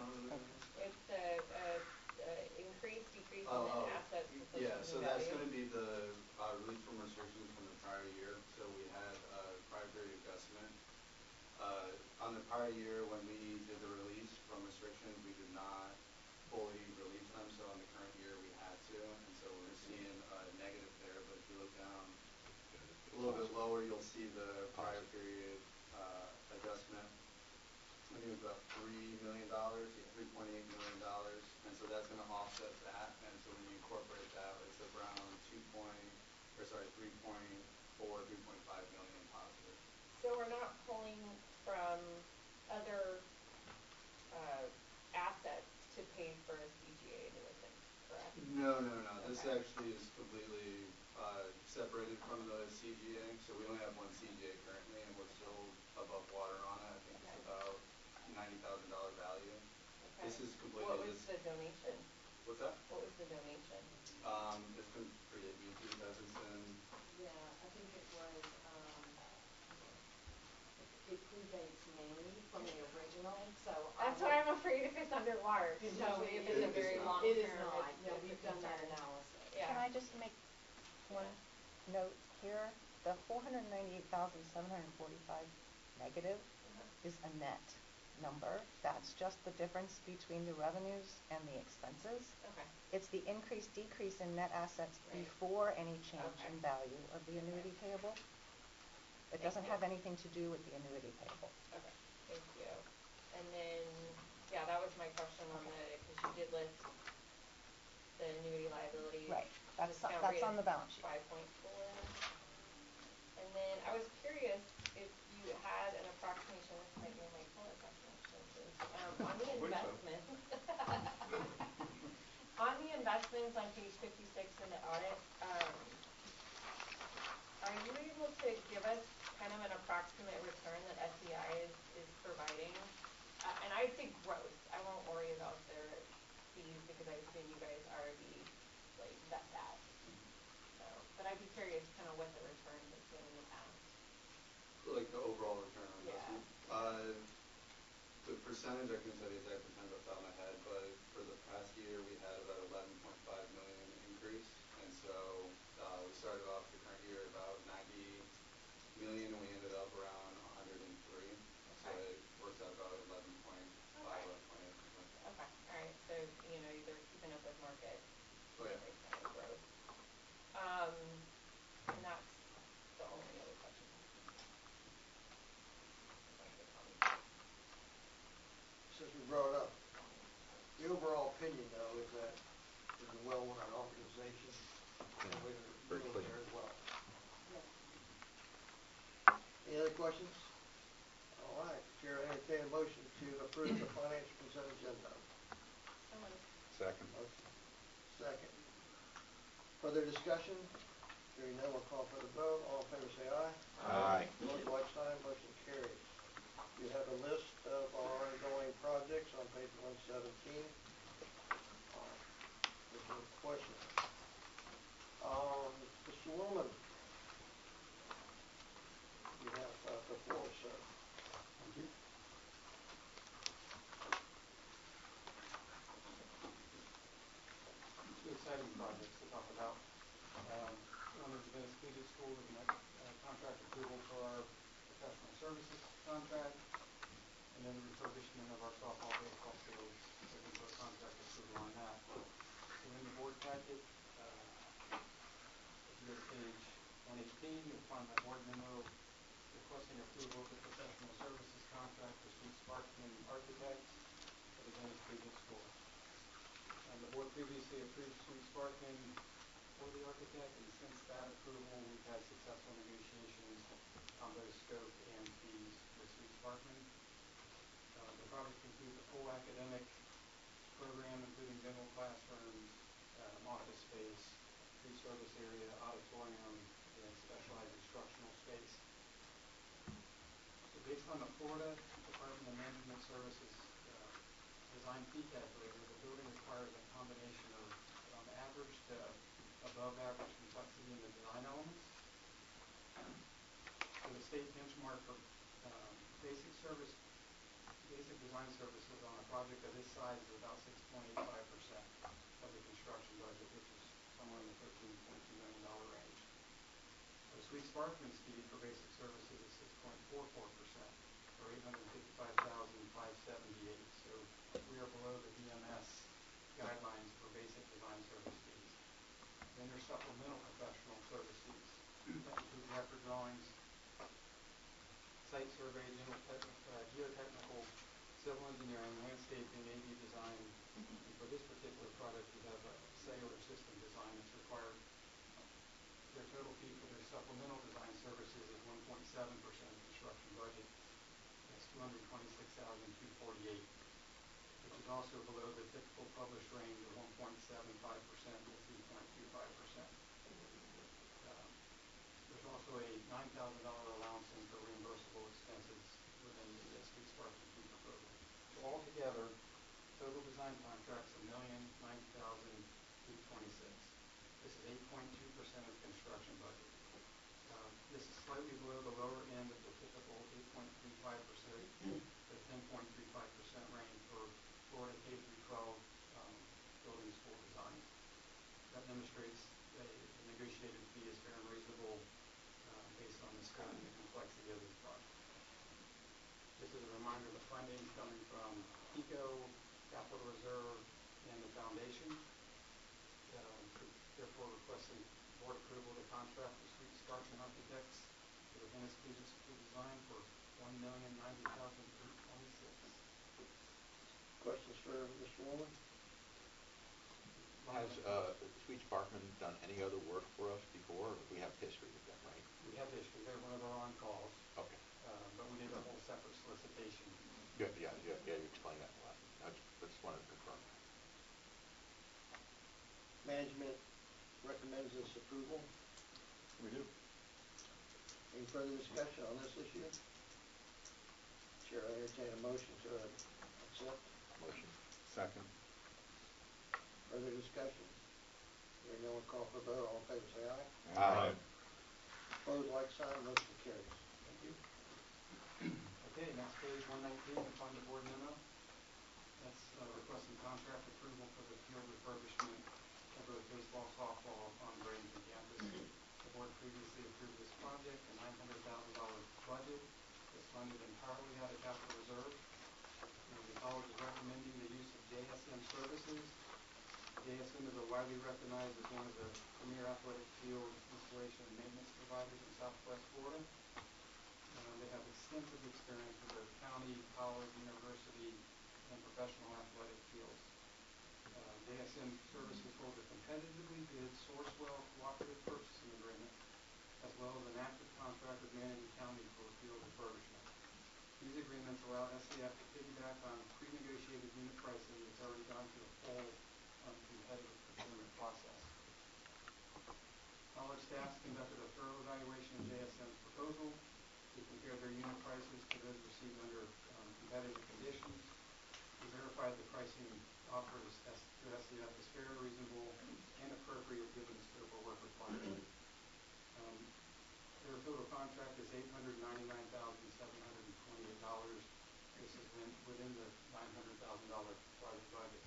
over there? It's a, a, a increase, decrease in Oh, net oh, assets y- plus yeah, new so that's value. gonna be the, uh, release from restrictions from the prior year. So we had a prior period adjustment. Uh, on the prior year, when we did the release from restrictions, we did not fully release them, so in the current year, we had to, and so we're seeing a negative there, but if you look down a little bit lower, you'll see the prior period, uh, adjustment. I think it was about three million dollars, yeah, three point eight million dollars, and so that's gonna offset that, and so when you incorporate that, it's around two point, or sorry, three point four, three point five million positive. So we're not pulling from other, uh, assets to pay for a C G A annuitant, correct? No, no, no, this Okay. actually is completely, uh, separated from the C G A, so we only have one C G A currently, and we're still above water on it, I think Okay. it's about ninety thousand dollar value. Okay. This is completely, What was this, the donation? what's that? What was the donation? Um, it's been pretty iffy because it's in, Yeah, I think it was, um, it predates me from the original, so I That's would. why I'm afraid if it's underwater, cause No, usually if it- it's a it- it's very not. long It is term, not. it's, No, it's a we've done that concern. analysis. Yeah. Can I just make one note here? The four hundred ninety-eight thousand seven hundred forty-five negative Uh-huh. is a net number. That's just the difference between the revenues and the expenses. Okay. It's the increase, decrease in net assets Right. before any change Okay. in value of the annuity payable. It Thank doesn't you. have anything to do with the annuity payable. Okay, thank you. And then, yeah, that was my question on the, cause you did list the annuity liability. Right, that's, discount that's rate on of the balance sheet. five point four. And then I was curious if you had an approximation, this might be in my cul-de-sac questions, um, on the I wish so. investments. On the investments on page fifty-six in the audit, um, are you able to give us kind of an approximate return that S E I is, is providing? Uh, and I'd say gross, I won't worry about their fees because I assume you guys already like vet that. So, but I'd be curious kind of what the return has been in the past. like the overall return on Yeah. investment. Uh, the percentage, I couldn't tell you the exact percentage off the top of my head, but for the past year, we had about eleven point five million increase, and so, uh, we started off the current year about ninety million, and we ended up around a hundred and three. So Okay. it works out about eleven point five, Okay. eleven point eight, something like that. Okay, alright, so, you know, they're keeping up with market, Oh, yeah. like kind of growth. Um, and that's the only other question I have. Unless they call me. Since we brought it up, the overall opinion though is that it's a well-run organization and we're Very doing clean. very well. Yes. Any other questions? All right, Chair, I entertain a motion to approve the financial consent agenda. So moved. Second. Motion. Second. Further discussion? Hearing none, we'll call for the vote. All in favor say aye. Aye. Opposed, like sign, motion carries. You have a list of our ongoing projects on page one seventeen. All right. Is there any questions? Um, Mister Willman, you have uh, the floor, sir. Thank you. Two exciting projects to talk about. Um, one is the Venice Collegiate School, looking at uh, contract approval for our professional services contract, and then the refurbishment of our softball, baseball fields, looking for a contract approval on that. So in the board packet, uh, if you go to page one eighteen, you'll find my board memo requesting approval of the professional services contract for Sweet Sparkman Architects for the Venice Collegiate School. Um, the board previously approved Sweet Sparkman for the architect, and since that approval, we've had successful negotiations on both scope and fees with Sweet Sparkman. Uh, the project includes a full academic program, including demo classrooms, um, office space, food service area, auditorium, and specialized instructional space. So based on the Florida Department of Management Services uh, design P C A D waiver, the building requires a combination of um, average to above average complexity in the design elements. So the state benchmark for um, basic service basic design services on a project of this size is about six point eight five percent of the construction budget, which is somewhere in the thirteen point two million dollar range. The sweet sparkling speed for basic services is six point four four percent, or eight hundred fifty-five thousand five hundred seventy-eight. So we are below the B M S guidelines for basic design service fees. Then there's supplemental professional service fees that include record drawings, site survey, general tech, uh, geotechnical, civil engineering, landscaping, A V design. And for this particular product, we have a cellular system design that's required. Their total fee for their supplemental design services is one point seven percent of the construction budget. That's two hundred twenty-six thousand two hundred forty-eight, which is also below the typical published range of one point seven five percent to three point two five percent. Um, there's also a nine thousand dollar allowance in for reimbursable expenses within the uh, Sweet Sparkling fee proposal. So altogether, total design contracts a million ninety thousand eight twenty-six. This is eight point two percent of the construction budget. Um, this is slightly below the lower end of the typical eight point three five percent to ten point three five percent range for Florida K through twelve um, building school designs. That demonstrates a, the negotiated fee is fair and reasonable uh, based on the scope and the complexity of this project. Just as a reminder, the funding is coming from PICO, Capital Reserve, and the foundation. Um, so therefore, requesting board approval to contract with Sweet Sparkling Architects for the Venice Collegiate School design for one million ninety thousand eight twenty-six. Questions for Mister Woolman? Has uh, Sweet Sparkman done any other work for us before? We have history with them, right? We have history. They're one of our on-calls. Okay. Uh, but we did a whole separate solicitation. Yeah, yeah, yeah, yeah you explained that a lot. I just, I just wanted to confirm that. Management recommends this approval. We do. Any further discussion on this issue? Chair, I entertain a motion to uh, accept. Motion. Second. Further discussion? Hearing no one, call for a vote. All in favor say aye. Aye. Opposed, like sign. Motion carries. Thank you. Okay, next page, one nineteen, the fund to board memo. That's uh, requesting contract approval for the field refurbishment of both baseball, softball on the Bradenton campus. The board previously approved this project, a nine hundred thousand dollar budget. It's funded entirely out of capital reserve. And the college is recommending the use of J S M services. J S M is a widely recognized as one of the premier athletic field installation and maintenance providers in Southwest Florida. Uh, they have extensive experience with both county, college, university, and professional athletic fields. Uh, J S M Services holds a competitively bid Sourcewell cooperative purchasing agreement, as well as an active contract with Manatee County for field refurbishment. These agreements allow S C F to piggyback on pre-negotiated unit pricing that's already gone through a full um, competitive procurement process. College staffs conducted a thorough evaluation of J S M's proposal. We compared their unit prices to those received under um, competitive conditions. We verified the pricing offered as, as, to S C F is fair, reasonable, and appropriate given the scope of work required. Um, their total contract is eight hundred ninety-nine thousand seven hundred twenty-eight dollars. This is within, within the nine hundred thousand dollar project budget.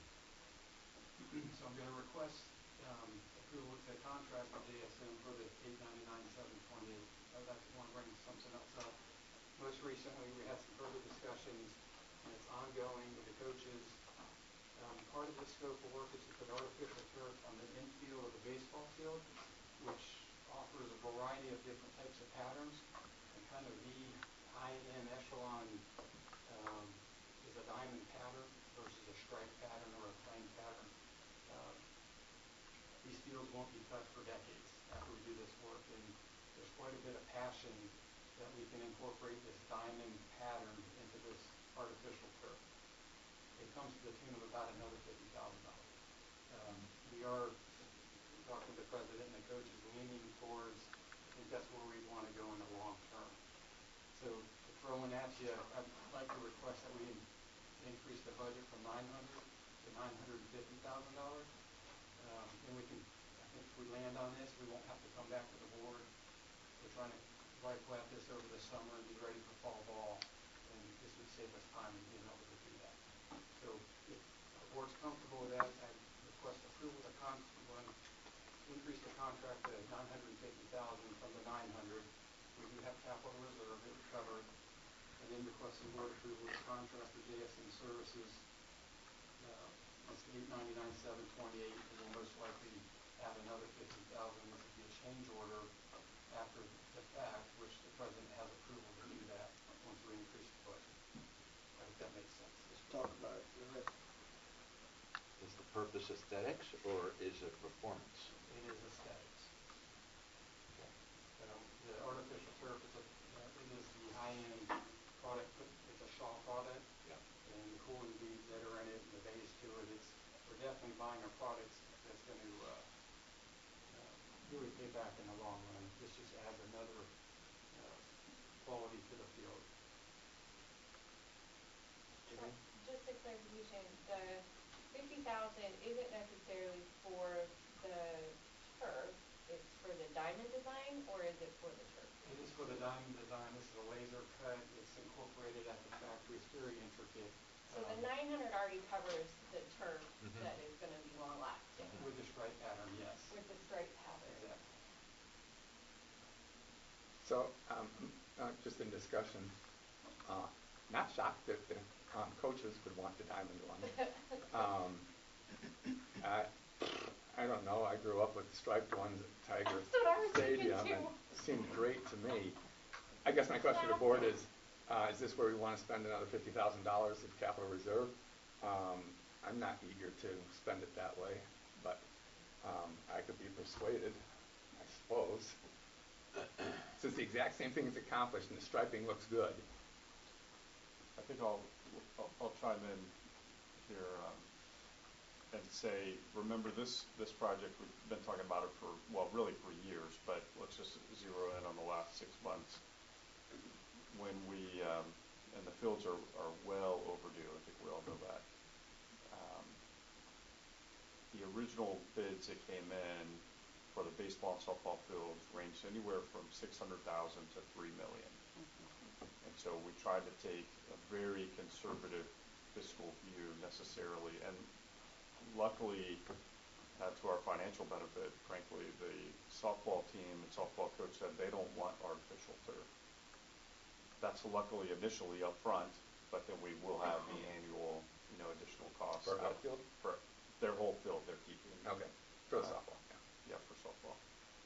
So I'm going to request um, approval to contract with J S M for the eight hundred ninety-nine thousand seven hundred twenty-eight dollars. I would actually want to bring something else up. Most recently, we had some further discussions, and it's ongoing with the coaches. Um, part of the scope of work is to put artificial turf on the infield of the baseball field, which offers a variety of different types of patterns. And kind of the high-end echelon um, is a diamond pattern versus a stripe pattern or a plain pattern. Uh, these fields won't be touched for decades after we do this work, and there's quite a bit of passion that we can incorporate this diamond pattern into this artificial turf. It comes to the tune of about another fifty thousand dollars. Um, we are talking to the president and the coaches leaning towards, I think that's where we want to go in the long term. So to throw one at you, I'd like to request that we increase the budget from nine hundred thousand dollars to nine hundred fifty thousand dollars. Um, and we can, I think if we land on this, we won't have to come back to the board. We're trying to rifle at this over the summer and be ready for fall ball. And this would save us time in being able to do that. So if the board's comfortable with that, I request approval of the con, one, increase the contract to nine hundred and fifty thousand from the nine hundred. We do have capital reserve that would cover it. And then requesting board approval of the contract with J S M Services. Uh, it's eight ninety-nine, seven twenty-eight, and we'll most likely add another fifty thousand, which would be a change order after the fact, which the president has approval to do that once we increase the budget. I hope that makes sense. Let's talk about it. Go ahead. Is the purpose aesthetics or is it performance? It is aesthetics. Um, the artificial turf is a, uh, it is the high-end product, but it's a Shaw product. Yeah. And the cooling beads that are in it and the base to it, it's, we're definitely buying a product that's going to uh, uh, really pay back in the long run. This just adds another uh, quality to the field. Uh, Just a clarification, the fifty thousand isn't necessarily for the turf, it's for the diamond design, or is it for the turf? It is for the diamond design. This is a laser cut. It's incorporated at the factory. It's very intricate. So the Um, nine hundred already covers the turf Mhm. that is gonna be long lasting, With the stripe pattern, yes. with the stripe pattern. Exactly. So, um, uh, just in discussion, uh, not shocked that the um, coaches would want the diamond one. Um, I, I don't know, I grew up with the striped ones at Tiger That's what I was thinking Stadium, and too. it seemed great to me. I guess my question to the board is, uh, is this where we want to spend another fifty thousand dollars of capital reserve? Um, I'm not eager to spend it that way, but um, I could be persuaded, I suppose. Since the exact same thing is accomplished and the striping looks good. I think I'll, I'll, I'll chime in here um, and say, remember this, this project, we've been talking about it for, well, really for years, but let's just zero in on the last six months. When we, um, and the fields are, are well overdue, I think we all know that. Um, the original bids that came in for the baseball and softball fields ranged anywhere from six hundred thousand to three million. And so we tried to take a very conservative fiscal view necessarily, and luckily, uh, to our financial benefit, frankly, the softball team and softball coach said they don't want artificial turf. That's luckily initially up front, but then we will have the annual, you know, additional costs. For outfield? For their whole field they're keeping. Okay, for the Uh, softball, yeah. Yeah, for softball.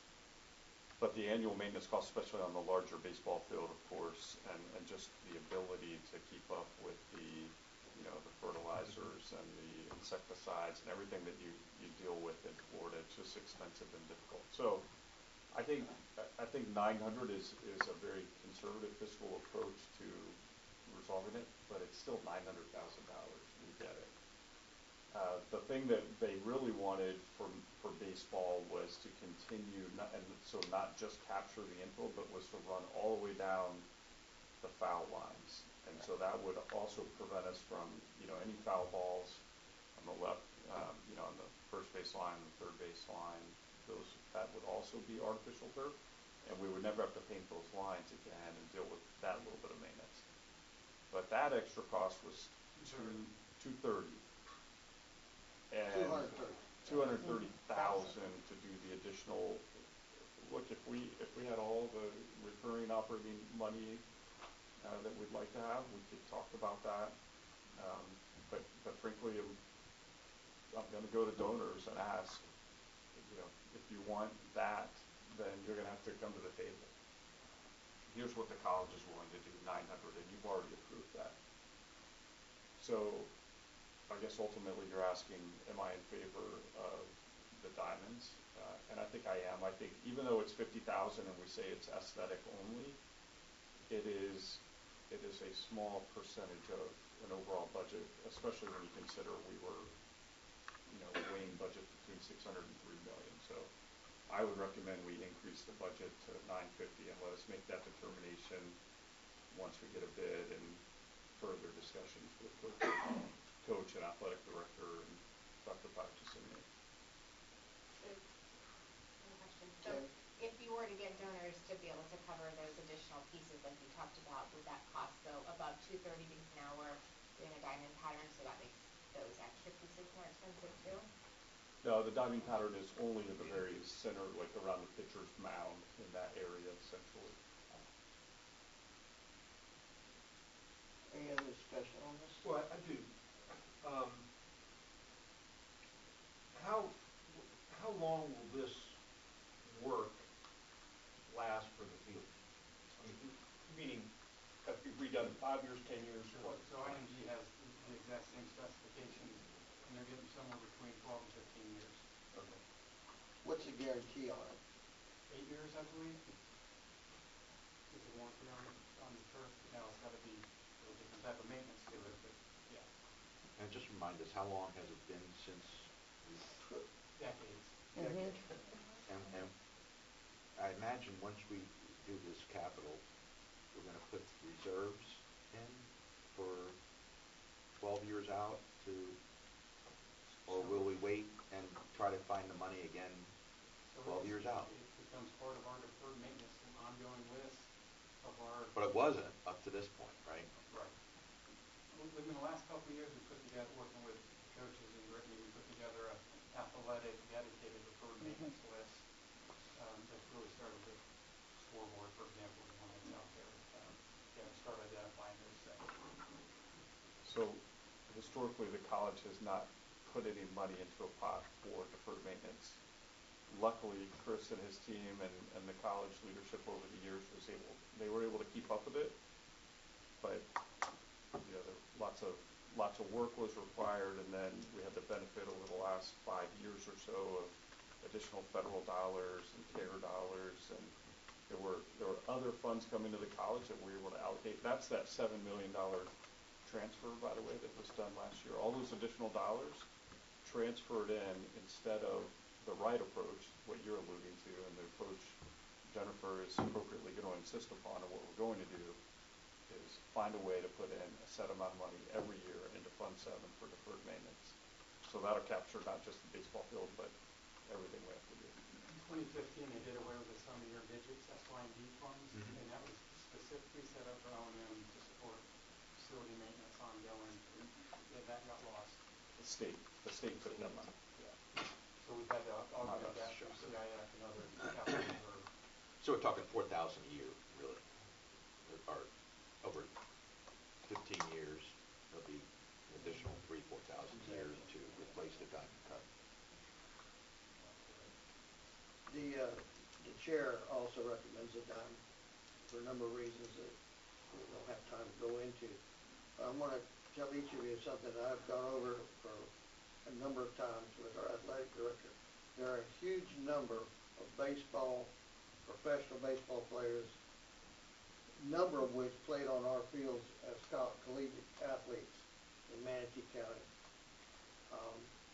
But the annual maintenance costs, especially on the larger baseball field, of course, and, and just the ability to keep up with the, you know, the fertilizers and the insecticides and everything that you, you deal with in Florida, it's just expensive and difficult. So I think, I think nine hundred is, is a very conservative fiscal approach to resolving it, but it's still nine hundred thousand dollars. We get it. Uh, the thing that they really wanted for for baseball was to continue, not, and so not just capture the infield, but was to run all the way down the foul lines. And so that would also prevent us from, you know, any foul balls on the left, um, you know, on the first base line, the third base line. Those, that would also be artificial turf, and we would never have to paint those lines again and deal with that little bit of maintenance. But that extra cost was two two thirty. And Two hundred thirty. Two hundred thirty thousand to do the additional. Look, if we if we had all the recurring operating money uh, that we'd like to have, we could talk about that. Um, but but frankly, I'm, I'm going to go to donors and ask, you know, if you want that, then you're going to have to come to the table. Here's what the college is willing to do, nine hundred, and you've already approved that. So I guess ultimately you're asking, am I in favor of the diamonds? Uh, and I think I am. I think even though it's fifty thousand and we say it's aesthetic only, it is it is a small percentage of an overall budget, especially when you consider we were, you know, weighing budget between six hundred and three million. So I would recommend we increase the budget to nine fifty and let us make that determination once we get a bid and further discussions with coach, coach and athletic director and Doctor Patches and me. So, one question. So, if you were to get donors to be able to cover those additional pieces like we talked about, would that cost go know, above two thirty, because now we're doing a diamond pattern, so that makes those extra pieces more expensive too. No, the diving pattern is only at the very center, like around the pitcher's mound in that area essentially. Any other discussion on this? Well, I do. Um, how, how long will this work last for the field? I mean, meaning, have to be redone in five years, ten years, So, what? so I M G has the exact same specifications, and they're getting somewhere between twelve and fifteen years. Okay. What's the guarantee on it? Eight years, I believe. Is the warranty on the, on the turf. Now, it's gotta be a different type of maintenance to it, but, yeah, And just remind us, how long has it been since we, decades. Decade. and, and I imagine once we do this capital, we're gonna put reserves in for twelve years out to, or will we wait and try to find the money again So twelve it's- years out? It becomes part of our deferred maintenance, an ongoing list of our. But it wasn't up to this point, right? Right. Well, in the last couple of years, we put together, working with coaches and Brittany, we put together a athletic dedicated deferred maintenance list. Um, that really started with scoreboard, for example, is one that's out there. Um, yeah, to start identifying those things. So historically, the college has not put any money into a pot for deferred maintenance. Luckily, Chris and his team and, and the college leadership over the years was able, they were able to keep up with it. But, you know, there, lots of, lots of work was required, and then we had the benefit over the last five years or so of additional federal dollars and CARE dollars, and there were, there were other funds coming to the college that we were able to allocate. That's that seven million dollar transfer, by the way, that was done last year. All those additional dollars transferred in instead of the right approach, what you're alluding to, and the approach Jennifer is appropriately going to insist upon, and what we're going to do is find a way to put in a set amount of money every year into Fund seven for deferred maintenance. So that'll capture not just the baseball field, but everything we have to do. In twenty fifteen, they did away with the sum of your digits, S Y and D funds, Mhm. and that was specifically set up for O and M to support facility maintenance ongoing, and that got lost. The state, the state took that money. Yeah. So we've had to augment Not us, that through C I F and other capital reserve. So we're talking four thousand a year, really, or over fifteen years, there'll be an additional three, four thousand a year to replace the diamond cut. The, uh, the chair also recommends a diamond for a number of reasons that we don't have time to go into. I want to tell each of you something that I've gone over for a number of times with our athletic director. There are a huge number of baseball, professional baseball players, number of which played on our fields as co- collegiate athletes in Manatee County. Um,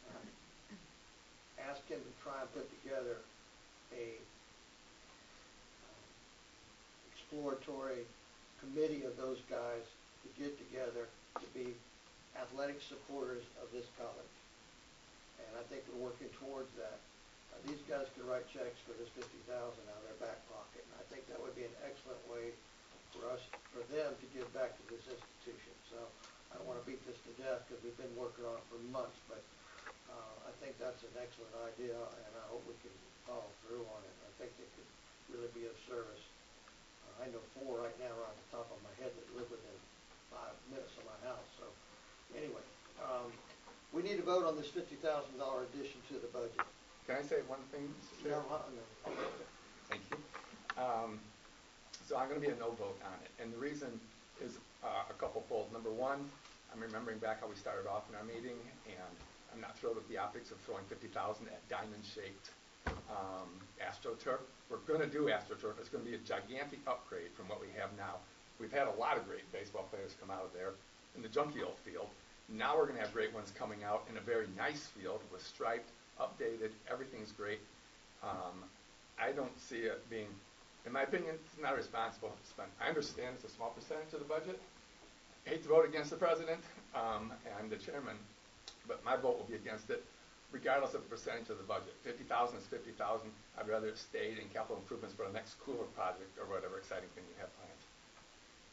I asked him to try and put together a um, exploratory committee of those guys to get together to be athletic supporters of this college. And I think we're working towards that. Uh, these guys could write checks for this fifty thousand out of their back pocket, and I think that would be an excellent way for us, for them to give back to this institution. So I don't want to beat this to death because we've been working on it for months, but uh, I think that's an excellent idea, and I hope we can follow through on it. I think they could really be of service. Uh, I know four right now right off the top of my head that live within five minutes of my house. So anyway, um, we need to vote on this fifty thousand dollar addition to the budget. Can I say one thing, Mister Chair? No, uh, no. Thank you. Um, so I'm going to be a no vote on it, and the reason is uh, a couple fold. Number one, I'm remembering back how we started off in our meeting, and I'm not thrilled with the optics of throwing fifty thousand at diamond-shaped um, AstroTurf. We're going to do AstroTurf. It's going to be a gigantic upgrade from what we have now. We've had a lot of great baseball players come out of there in the junkie old field. Now we're going to have great ones coming out in a very nice field with striped, updated, everything's great. Um, I don't see it being, in my opinion, it's not responsible to spend. I understand it's a small percentage of the budget. I hate to vote against the president um, and the chairman, but my vote will be against it, regardless of the percentage of the budget. fifty thousand is fifty thousand. I'd rather it stayed in capital improvements for the next cooler project or whatever exciting thing you have planned.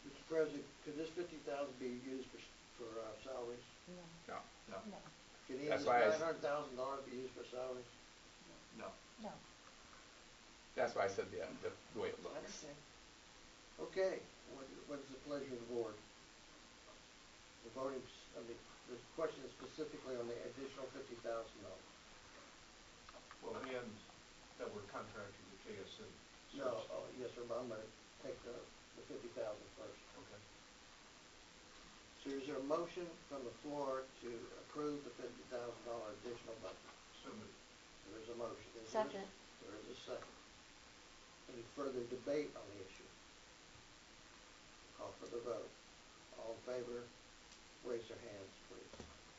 Mister President, could this fifty thousand be used for, s- for, uh, salaries? No. No. No. No, Can any of That's this why I s- nine hundred thousand dollars be used for salaries? No. no. That's why I said the, the, the way it I looks. understand. Okay, what, what is the pleasure of the board? The voting, s- I mean, the question is specifically on the additional fifty thousand dollars. Well, and that we're contracting with K S C. No, oh, yes, sir, but I'm gonna take the, the fifty thousand first. Okay. So is there a motion from the floor to approve the fifty thousand dollar additional budget? So moved. There is a motion. Is there a- Second. There is a second. Any further debate on the issue? Call for the vote. All in favor, raise their hands, please.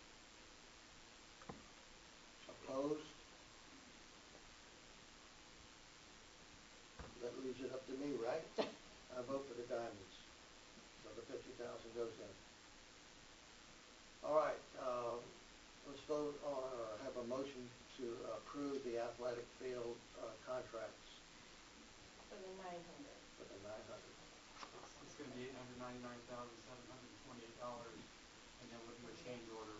Opposed? That leaves it up to me, right? I vote for the diamonds. So the fifty thousand goes in. All right, um, let's vote on, or have a motion to approve the athletic field, uh, contracts For the nine hundred. for the nine hundred. It's, it's gonna be eight hundred ninety-nine thousand, seven hundred and twenty-eight dollars, and then we'll do a change order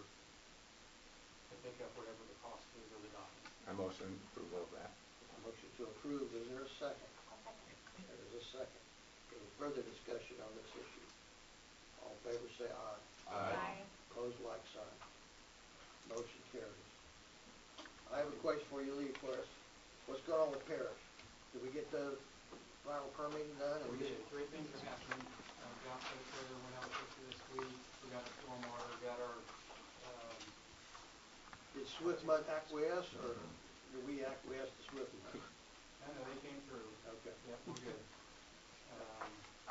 to pick up whatever the cost is of the diamonds. I motion approval of that. A motion to approve, is there a second? There is a second. Any further discussion on this issue? All in favor say aye. Aye. Opposed, like sign. Motion carries. I have a question before you leave, Forrest. What's going on with Parrish? Did we get the final permitting done? and We did, three things are happening. Um, Job site survey went out just this week. We got a stormwater, we got our, um, Did Swift Mud acquiesce, or did we acquiesce to Swift Mud? I know they came through. Okay. Yep, we're good. Um,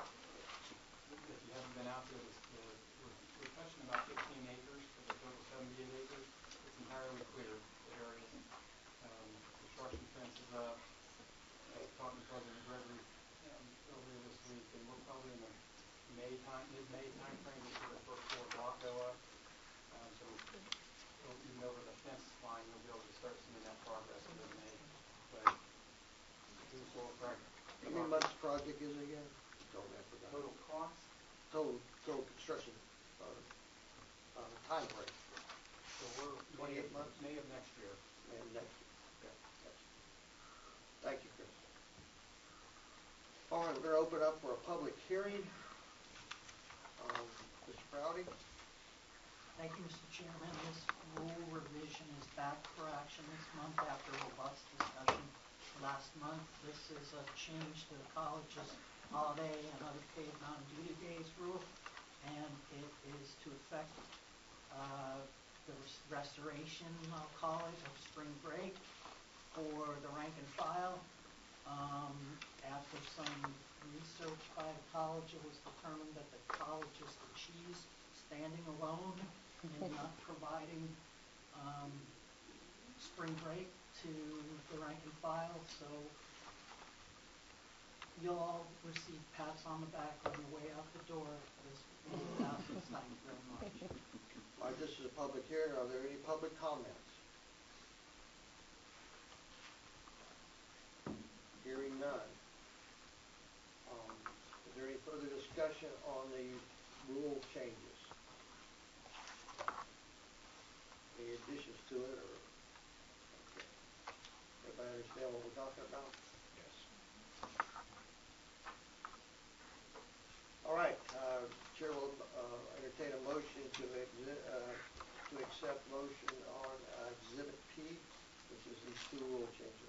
if you haven't been out there, this, the, we're, we're touching about fifteen acres of the total seventy-eight acres. It's entirely clear, the area. Um, construction fence is up. I was talking to President Gregory, um, earlier this week, and we're probably in the May time, mid-May timeframe to see the first floor block go up. Um, so, so even over the fence line, you'll be able to start seeing that progress in May. But, do soil crack. How many months project is it again? You told me, I forgot. Total cost, Total, total construction, uh, uh, time frame, so we're May twenty-eight of, months? May of next year. May of next year. Okay. Gotcha. Thank you, Chris. All right, we're gonna open up for a public hearing. Um, Mister Proudy? Thank you, Mister Chairman. This rule revision is back for action this month after robust discussion last month. This is a change to the college's holiday and other paid non-duty days rule, and it is to affect uh, the res- restoration, I'll call it, of spring break for the rank and file. Um, after some research by the college, it was determined that the college is the cheese standing alone in not providing um, spring break to the rank and file. So you'll all receive pats on the back on your way out the door if this rule passes. Thank you very much. All right, this is a public hearing. Are there any public comments? Hearing none. Um, is there any further discussion on the rule changes? Any additions to it, or? Okay. Everybody understand what we're talking about? Yes. All right, uh, Chair will, uh, entertain a motion to exi- uh, to accept motion on uh, Exhibit P, which is these two rule changes.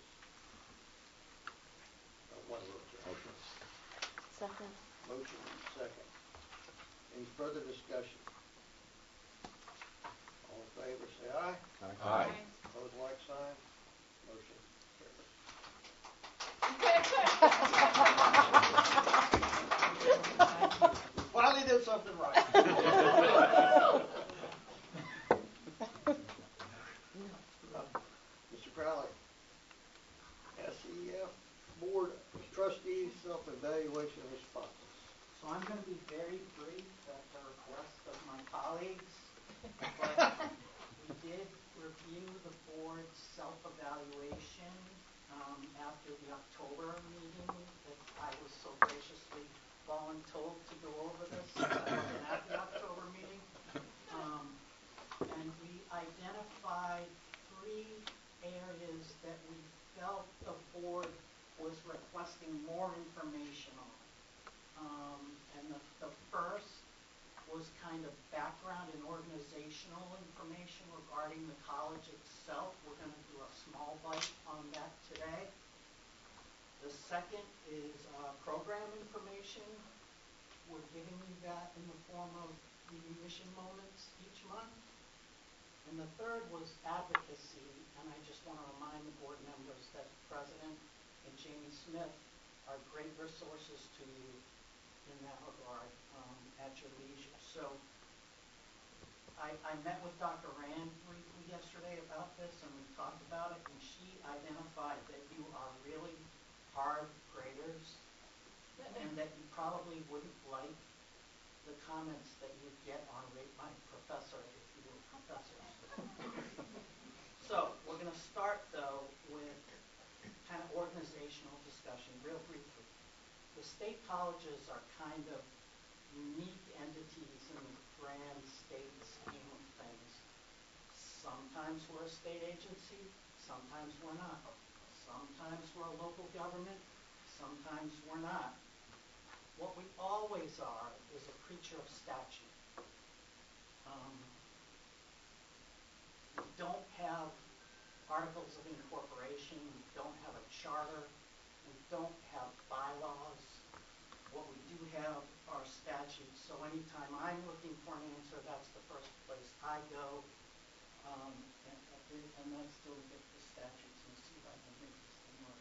Uh, one rule change. Motion. Second. Motion second. Any further discussion? All in favor, say aye. Aye. Opposed, like sign. Motion carries. We finally did something right. Mister Crowley, S E F Board Trustees Self-Evaluation Responses. So I'm going to be very brief at the request of my colleagues, but we did review the board's self-evaluation um, after the October meeting that I was so graciously voluntold to go over since I wasn't at the October meeting. Um, and we identified three areas that we felt the board was requesting more information on. Um, and the, the first was kind of background and organizational information regarding the college itself. We're going to do a small bite on that today. The second is uh, program information. We're giving you that in the form of the mission moments each month. And the third was advocacy, and I just want to remind the board members that the president and Jamie Smith are great resources to you in that regard um, at your leisure. So I, I met with Doctor Rand briefly yesterday about this, and we talked about it, and she identified that you are really hard graders and that you probably wouldn't like the comments that you get on Rate My Professor if you were professors. So we're going to start, though, with kind of organizational discussion real briefly. The state colleges are kind of unique entities in the grand state scheme of things. Sometimes we're a state agency, sometimes we're not. Sometimes we're a local government, sometimes we're not. What we always are is a creature of statute. Um, we don't have articles of incorporation, we don't have a charter, we don't have bylaws. What we do have are statutes, so anytime I'm looking for an answer, that's the first place I go. Um, and, and that's to look at the statutes and see if I can make this thing work.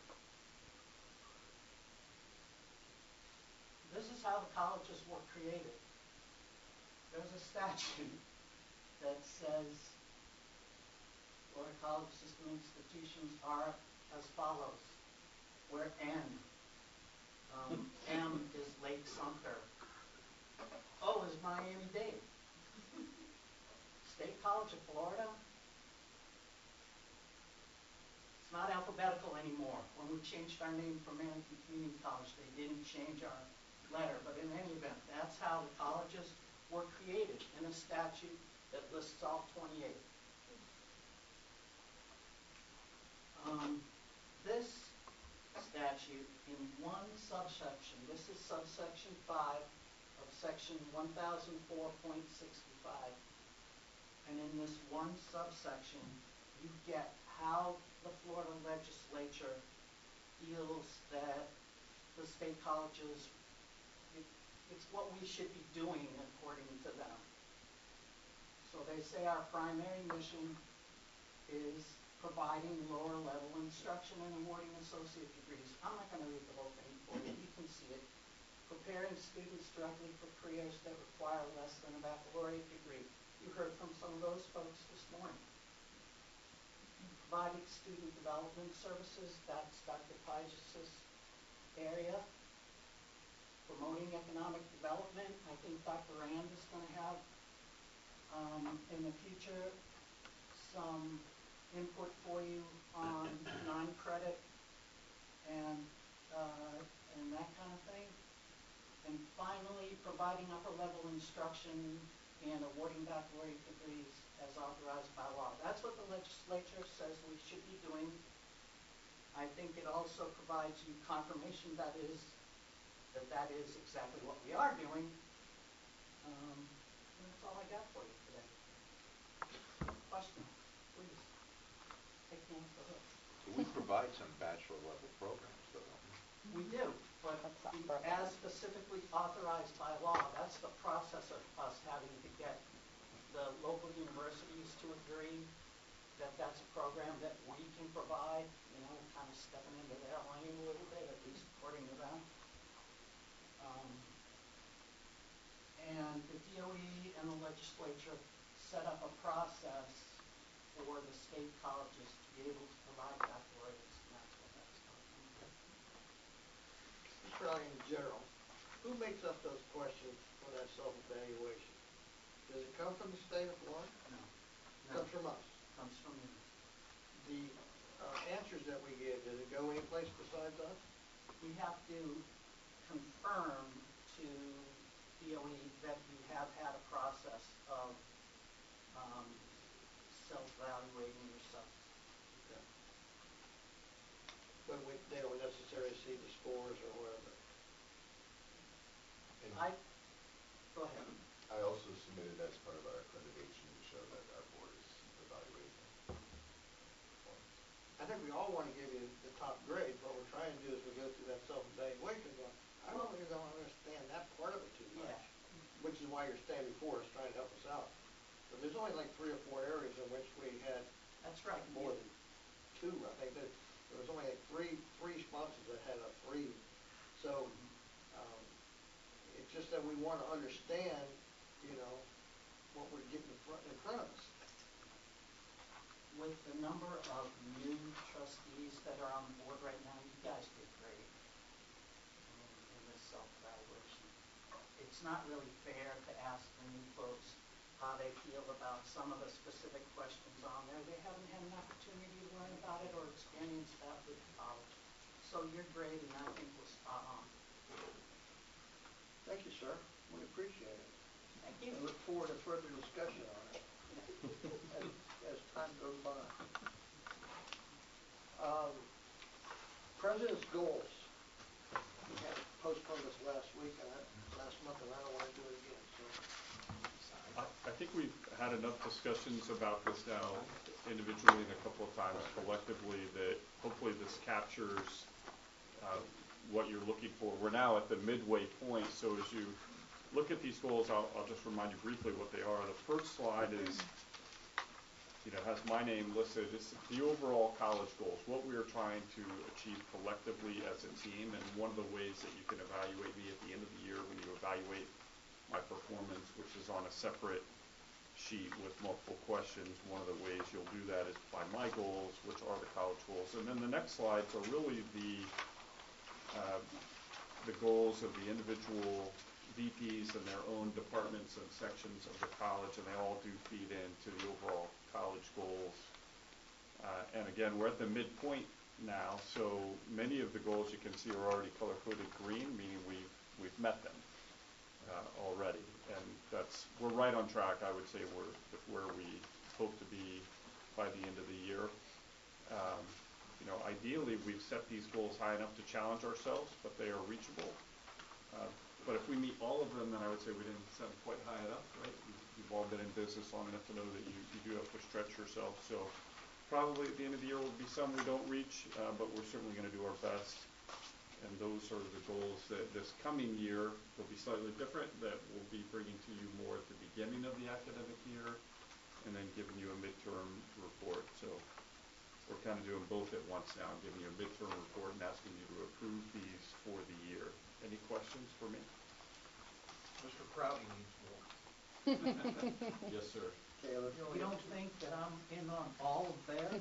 This is how the colleges were created. There's a statute that says Florida College System institutions are as follows, where N, um, M is Lake Sumter, O is Miami-Dade. State College of Florida, it's not alphabetical anymore. When we changed our name from Manatee Community College, they didn't change our letter, but in any event, that's how the colleges were created in a statute that lists all twenty-eight. Um, this statute in one subsection, this is subsection five of section one thousand four point sixty-five, and in this one subsection, you get how the Florida legislature feels that the state colleges, it, it's what we should be doing according to them. So they say our primary mission is providing lower level instruction and awarding associate degrees. I'm not going to read the whole thing for you. You can see it. Preparing students directly for careers that require less than a baccalaureate degree. You heard from some of those folks this morning. Providing student development services, that's Doctor Pages' area. Promoting economic development, I think Doctor Rand is going to have um, in the future some input for you on non-credit and uh, and that kind of thing. And finally, providing upper-level instruction and awarding baccalaureate degrees as authorized by law. That's what the legislature says we should be doing. I think it also provides you confirmation that is that that is exactly what we are doing. Um, and that's all I got for you today. Question, please. Take me off the hook. So we provide some bachelor level programs, though, don't we? We do, but as specifically authorized by law, that's the process of us having to get the local universities to agree that that's a program that we can provide, you know, kind of stepping into their lane a little bit, at least according to them. Um, and the D O E and the legislature set up a process for the state colleges to be able to provide baccalaureates, and that's what that's about. Probably in general, who makes up those questions for that self-evaluation? Does it come from the state of Florida? No. It comes from us. Comes from you. The uh, answers that we give, does it go any place besides us? We have to confirm to D P O E that you have had a process of um, self-evaluating yourselves. Okay. But we, they don't necessarily see the scores or whatever. And I, go ahead. I also submitted as part of our accreditation to show that our board is evaluating their performance. I think we all want to give you the top grade. What we're trying to do is we go through that self-evaluation going, I don't really don't understand that part of it too much. Yeah. Which is why you're standing before us trying to help us out. But there's only like three or four areas in which we had That's right. more than two. I think that there was only like three three sponsors that had a three. So um, it's just that we want to understand, you know, what we're getting in front in front of us. With the number of new trustees that are on the board right now, you guys did great in, in this self-evaluation. It's not really fair to ask the new folks how they feel about some of the specific questions on there. They haven't had an opportunity to learn about it or experience that with college. So your grading, I think, was spot on. Thank you, sir. We appreciate it. Thank you. I look forward to further discussion on it as, as time goes by. Um, President's goals. We had postponed this last week and I, last month, and I don't want to do it again. So. I, I think we've had enough discussions about this now, individually and a couple of times collectively, that hopefully this captures uh, what you're looking for. We're now at the midway point, so as you look at these goals, I'll, I'll just remind you briefly what they are. The first slide is, you know, has my name listed. It's the overall college goals, what we are trying to achieve collectively as a team, and one of the ways that you can evaluate me at the end of the year when you evaluate my performance, which is on a separate sheet with multiple questions. One of the ways you'll do that is find my goals, which are the college goals. And then the next slides are really the uh, the goals of the individual V Ps and their own departments and sections of the college, and they all do feed into the overall college goals. Uh, and again, we're at the midpoint now, so many of the goals you can see are already color-coded green, meaning we've we've met them uh, already, and that's we're right on track. I would say we're with where we hope to be by the end of the year. Um, you know, ideally, we've set these goals high enough to challenge ourselves, but they are reachable. Uh, but if we meet all of them, then I would say we didn't set them quite high enough, right? You've, you've all been in business long enough to know that you, you do have to stretch yourself. So probably at the end of the year will be some we don't reach, uh, but we're certainly going to do our best. And those are the goals that this coming year will be slightly different, that we'll be bringing to you more at the beginning of the academic year and then giving you a midterm report. So we're kind of doing both at once now, giving you a midterm report and asking you to approve these for the year. Any questions for me? Mister Crowley needs more. Yes, sir. Caleb. You don't think that I'm in on all of theirs?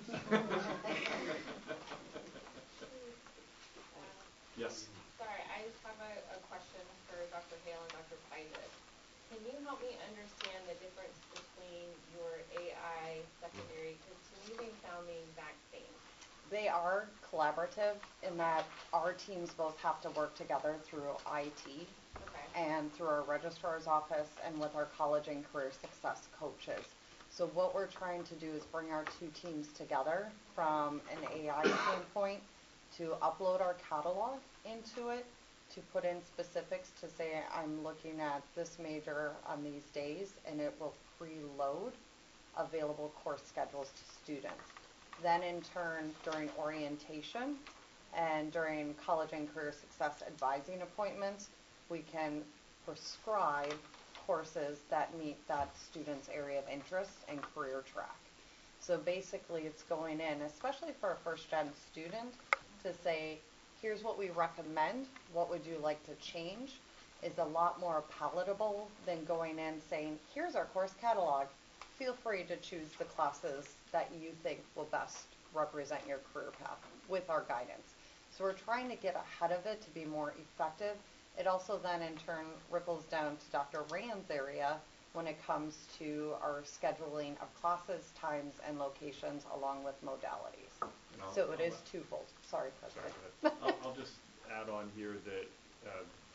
Yes. Sorry, I just have a, a question for Doctor Hale and Doctor Pizes. Can you help me understand the difference between your A I secondary, because to me they sound the exact same. They are collaborative in that our teams both have to work together through I T Okay. and through our registrar's office and with our college and career success coaches. So what we're trying to do is bring our two teams together from an A I standpoint to upload our catalog into it, to put in specifics to say I'm looking at this major on these days, and it will preload available course schedules to students. Then in turn, during orientation and during college and career success advising appointments, we can prescribe courses that meet that student's area of interest and career track. So basically it's going in, especially for a first gen student, to say, here's what we recommend, what would you like to change, is a lot more palatable than going in saying, here's our course catalog, feel free to choose the classes that you think will best represent your career path with our guidance. So we're trying to get ahead of it to be more effective. It also then in turn ripples down to Doctor Rand's area when it comes to our scheduling of classes, times, and locations along with modalities. So it is twofold. Sorry, President. Sorry, I'll, I'll just add on here that uh,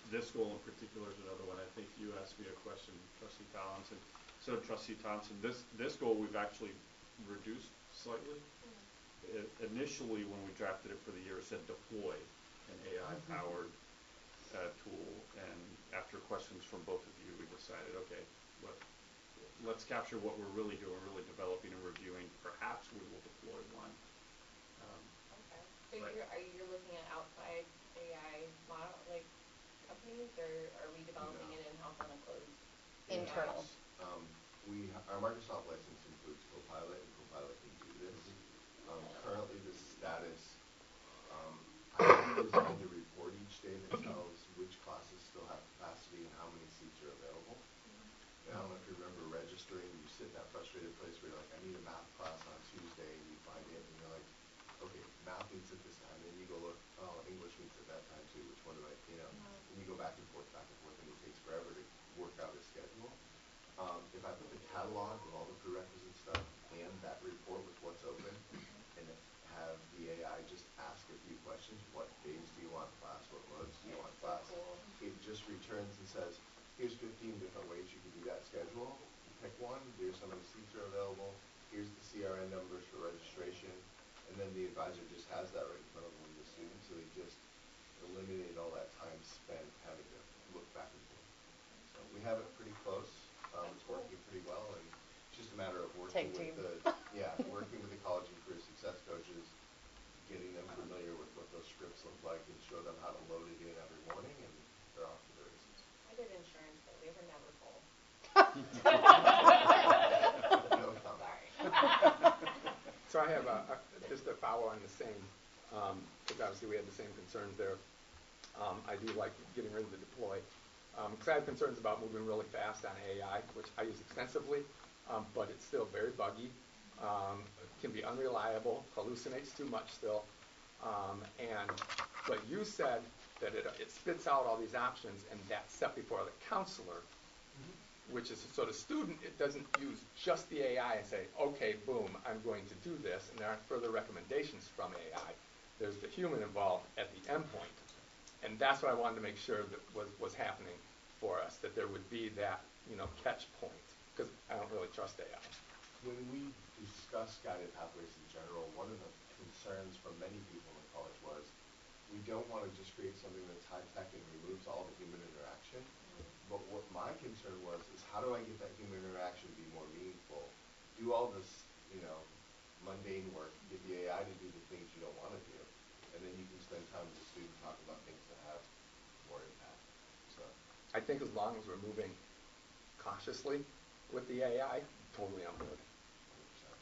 this goal in particular is another one. I think you asked me a question, Trustee Collinson. So Trustee Thompson, this, this goal we've actually reduced slightly. It, initially, when we drafted it for the year, it said deploy an A I-powered uh, tool, and after questions from both of you, we decided, okay, let, let's capture what we're really doing, really developing and reviewing. Perhaps we will deploy one. Um, Okay. So right. you're, are you, you're looking at outside A I model, like, companies, or are we developing No. it in-house on a closed? Internal. Um, we, our Microsoft license includes Copilot, and Copilot can do this. Um, currently, the status, um, I design the report each day that tells which classes still have capacity and how many seats are available. And I don't know if you remember registering, you sit in that frustrated place where you're like, I need a math class on Tuesday, and you find it, and you're like, okay, math meets at this time, and you go look, oh, English meets at that time too, which one do I, you know, and you go back and forth, back and forth, and it takes forever to work out a schedule. Um, if I put the catalog with all the prerequisite stuff and that report with what's open, and have the A I just ask a few questions, what days do you want class, what modes do you want class, it just returns and says, here's fifteen different ways you can do that schedule, you pick one, here's how many seats are available, here's the C R N numbers for registration, and then the advisor just has that right in front of them, the student, so they just eliminate all that time spent having to look back and forth. So we have it pretty close. Um, it's working pretty well, and it's just a matter of working Tag with team. the yeah, working with the college and career success coaches, getting them familiar with what those scripts look like, and show them how to load it in every morning, and they're off to the races. I did insurance, but we were never full. No comment. Sorry. So I have a, a, just a follow on the same, because obviously we had the same concerns there. Um, I do like getting rid of the deploy, because um, I have concerns about moving really fast on A I, which I use extensively, um, but it's still very buggy, um, can be unreliable, hallucinates too much still, um, and but you said that it, it spits out all these options, and that's set before the counselor, mm-hmm. which is so the student it doesn't use just the A I and say, okay, boom, I'm going to do this, and there aren't further recommendations from A I. There's the human involved at the endpoint. And that's what I wanted to make sure that was, was happening for us, that there would be that, you know, catch point, because I don't really trust A I. When we discuss guided pathways in general, one of the concerns from many people in college was we don't want to just create something that's high-tech and removes all the human interaction. Mm-hmm. But what my concern was is how do I get that human interaction to be more meaningful? Do all this, you know, mundane work, get the A I to do the things you don't want to do, and then you can spend time with the student talking about things that have more impact. So I think as long as we're moving cautiously with the A I, totally on board. one hundred percent.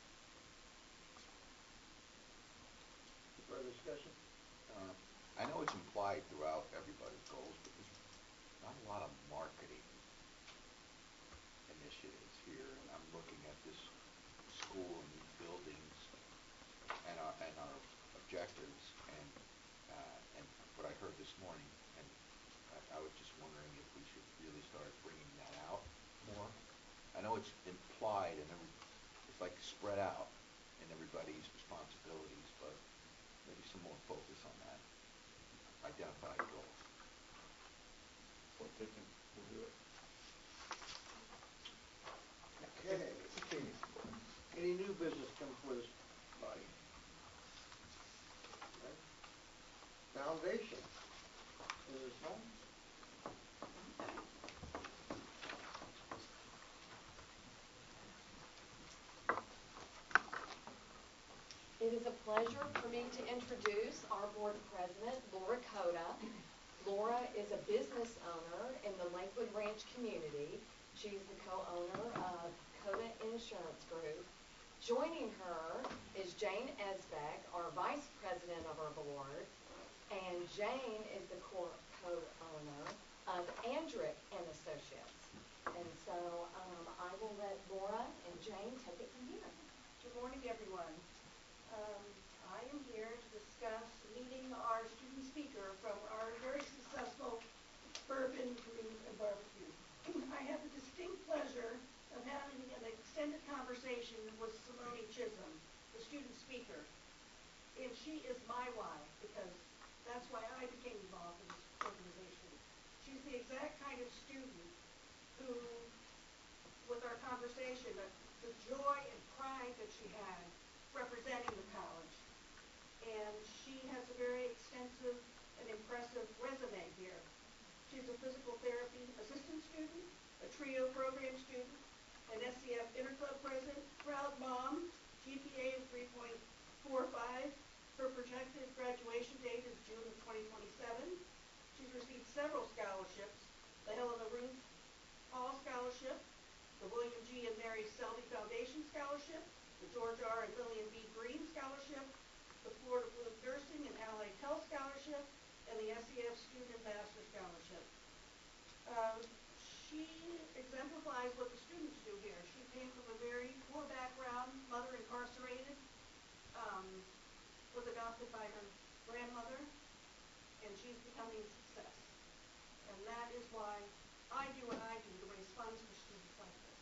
Further discussion? Uh, I know it's implied throughout everybody's goals, but there's not a lot of marketing initiatives here, and I'm looking at this school and these buildings and our, and our objectives and uh, and what I heard this morning, and I, I was just wondering if we should really start bringing that out more. I know it's implied and every, it's like spread out in everybody's responsibilities, but maybe some more focus on that. Identified goals. Point taken. We'll do it. Okay. Any new business come before this body? Okay. Foundation. Missus Holmes? It is a pleasure for me to introduce our board president, Laura Cota. Laura is a business owner in the Lakewood Ranch community. She's the co-owner of Cota Insurance Group. Joining her is Jane Esbeck, our vice president of our board, and Jane is the co-owner of Andrick and Associates. And so um, I will let Laura and Jane take it from here. Good morning, everyone. Um, I am here to discuss meeting our student speaker from our very successful Bourbon Groove and Barbecue. I have the distinct pleasure of having an extended conversation with Simone Chisholm, the student speaker. And she is my why, because that's why I became involved in this organization. She's the exact kind of student who, with our conversation, the, the joy and pride that she had representing the college. And she has a very extensive and impressive resume here. She's a physical therapy assistant student, a TRIO program student, an S C F interclub president, proud mom, G P A of three point four five. Her projected graduation date is June of twenty twenty-seven. She's received several scholarships, the Helena Ruth Hall Scholarship, the William G. and Mary Selby Foundation Scholarship, the George R. and Lillian B. Green Scholarship, the Florida Blue Nursing and Allied Health Scholarship, and the S E F Student Ambassador Scholarship. Um, she exemplifies what the students do here. She came from a very poor background, mother incarcerated, um, was adopted by her grandmother, and she's becoming a success. And that is why I do what I do to raise funds for students like this.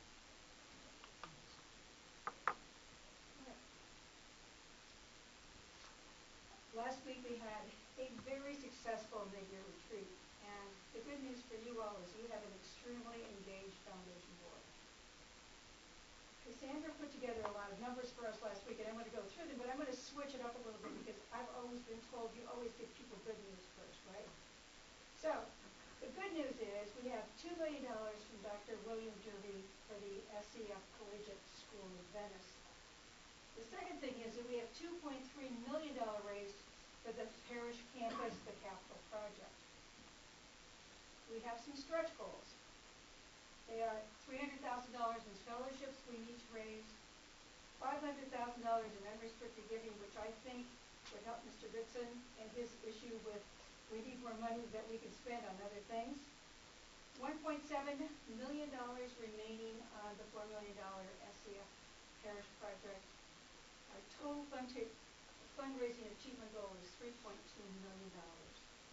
Last week we had a very successful mid-year retreat, and the good news for you all is you have an extremely engaged foundation board. Cassandra put together a lot of numbers for us last week, and I'm going to go through them, but I'm going to switch it up a little bit because I've always been told you always give people good news first, right? So, the good news is we have two million dollars from Doctor William Derby for the S C F Collegiate School in Venice. The second thing is that we have two point three million dollars raised for the parish campus, the capital project. We have some stretch goals. They are three hundred thousand dollars in scholarships we need to raise, five hundred thousand dollars in unrestricted giving, which I think would help Mister Goodson and his issue with we need more money that we can spend on other things. one point seven million dollars remaining on the four million dollars S C F parish project. Our total fund fundraising achievement goal is three point two million dollars.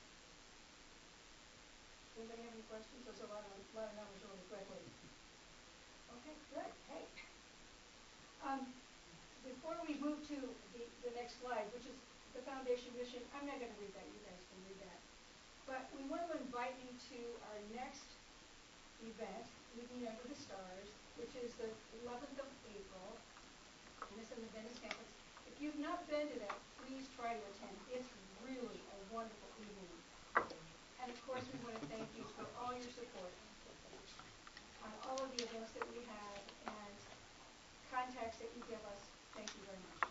Does anybody have any questions? Those are a lot of, a lot of numbers really quickly. Okay, good. Hey. Um, before we move to the, the next slide, which is the foundation mission, I'm not going to read that. You guys can read that. But we want to invite you to our next event, Evening Under the Stars, which is the eleventh of April, and it's in the Venice campus. If you've not been to that, please try to attend. It's really a wonderful evening. And of course, we want to thank you for all your support on all of the events that we have and contacts that you give us. Thank you very much.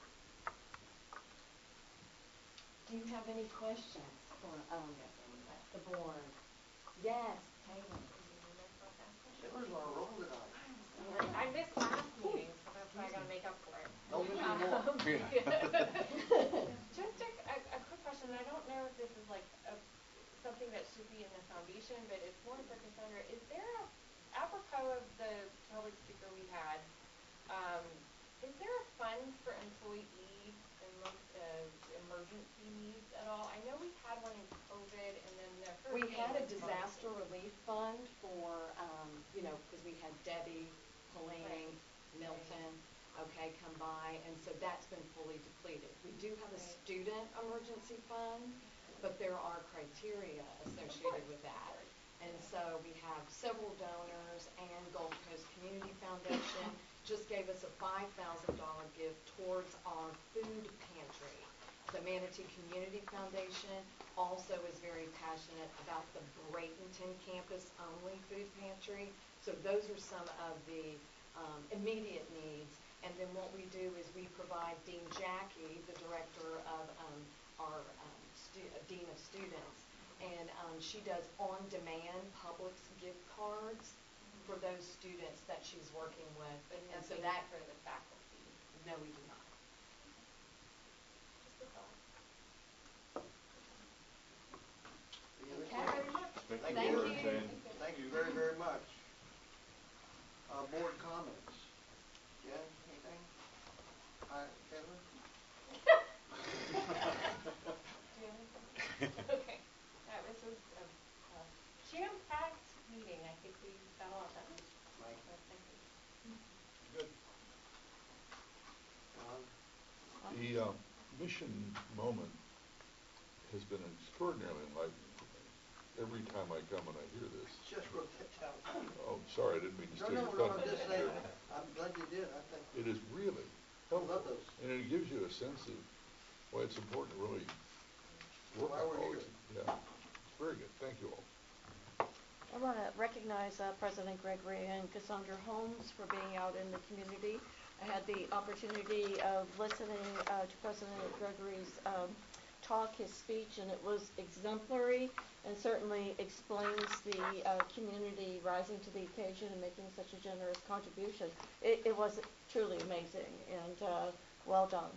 Do you have any questions for um, the board? Yes, Taylor. Taylor's on a roll tonight. I missed last meeting, so that's why I got to make up for it. Don't miss any more. Um, Just a, a, a quick question. I don't know if this is like a, something that should be in the foundation, but it's more for Cassandra. Is there a, apropos of the public speaker we had, um, is there a fund for employee emo, uh, emergency needs at all? I know we had one in COVID, and then the hurricane. We had a was disaster relief fund for, um, you know, because we had Debbie, Helene, Right. Milton, okay, come by, and so that's been fully depleted. We do have a Right. student emergency fund, but there are criteria associated with that. And so we have several donors, and Gulf Coast Community Foundation just gave us a five thousand dollars gift towards our food pantry. The Manatee Community Foundation also is very passionate about the Bradenton campus only food pantry. So those are some of the um, immediate needs. And then what we do is we provide Dean Jackie, the director of um, our um, stu Dean of Students, and um, she does on-demand Publix gift cards for those students that she's working with. But and so nothing that for the faculty. no, we do not. Just a thought. Any other Okay. questions? Thank Thank you, you. Laura, Jen. Thank you very, very much. Uh, board comments. Jen, anything? Hi, Taylor? Do you have anything? Okay. That was a, a, a jam-packed meeting. I think we got a lot done. Right. So thank you. Good. John? The uh, mission moment has been extraordinarily enlightening for me. every time I come and I hear this. Just wrote that down. Oh, sorry, I didn't mean to No, steal no, your no, thunder, I'm just Mister saying, Chairman. I'm glad you did, I think. It is really I helpful. love those. And it gives you a sense of why it's important to really work Why on we're all here. this. Yeah, it's very good. Thank you all. I want to recognize uh, President Gregory and Cassandra Holmes for being out in the community. I had the opportunity of listening uh, to President Gregory's um, talk, his speech, and it was exemplary and certainly explains the uh, community rising to the occasion and making such a generous contribution. It, it was truly amazing, and uh, well done.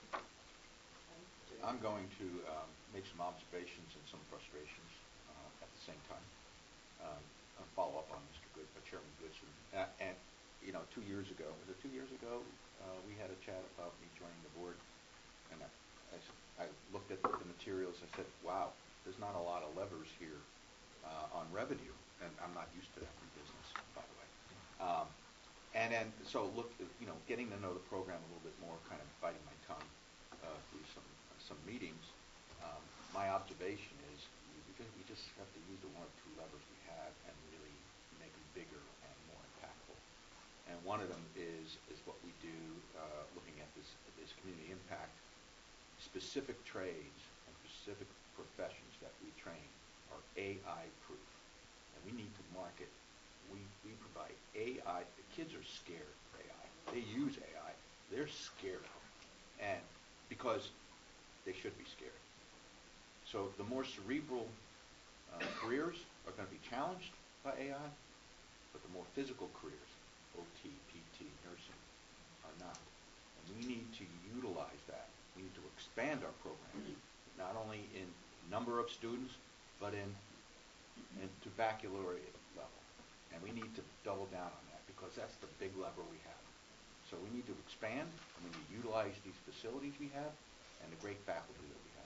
I'm going to um, make some observations and some frustrations uh, at the same time. Um, I'll follow up on Mister Good, uh, Chairman Goodson. Uh, and, you know, two years ago, was it two years ago, uh, we had a chat about me joining the board. And I, I, I looked at the materials, I said, wow, there's not a lot of levers here uh, on revenue. And I'm not used to that in business, by the way. Um, and then, so look, you know, getting to know the program a little bit more, kind of biting my tongue uh, through some, uh, some meetings. Um, my observation is we just, we just have to use the one or two levers we have and really make them bigger and more impactful. And one of them is is what we do, uh, looking at this this community impact. Specific trades and specific professions that we train are A I proof, and we need to market. We we provide A I. The kids are scared of A I. They use A I. They're scared of it, and because they should be scared. So the more cerebral uh, careers are going to be challenged by A I, but the more physical careers, O T, P T, nursing, are not. And we need to utilize that. We need to expand our program, not only in number of students, but in, in to baccalaureate level. And we need to double down on that because that's the big lever we have. So we need to expand, and we need to utilize these facilities we have and the great faculty that we have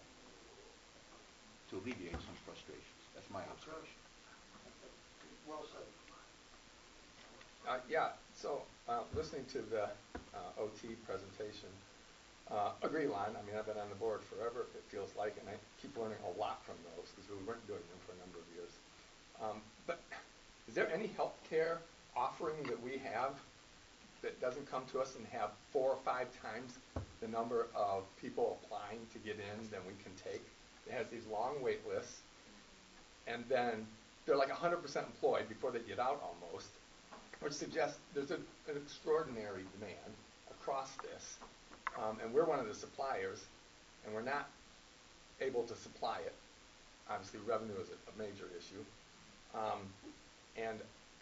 to alleviate some frustrations. That's my observation. Well said. Uh, yeah, so uh, listening to the uh, O T presentation, uh, agree, Lon. I mean, I've been on the board forever, it feels like, and I keep learning a lot from those because we weren't doing them for a number of years. Um, but is there any healthcare offering that we have that doesn't come to us and have four or five times the number of people applying to get in than we can take? It has these long wait lists, and then they're like one hundred percent employed before they get out almost, which suggests there's a, an extraordinary demand across this. Um, and we're one of the suppliers, and we're not able to supply it. Obviously, revenue is a, a major issue. Um, and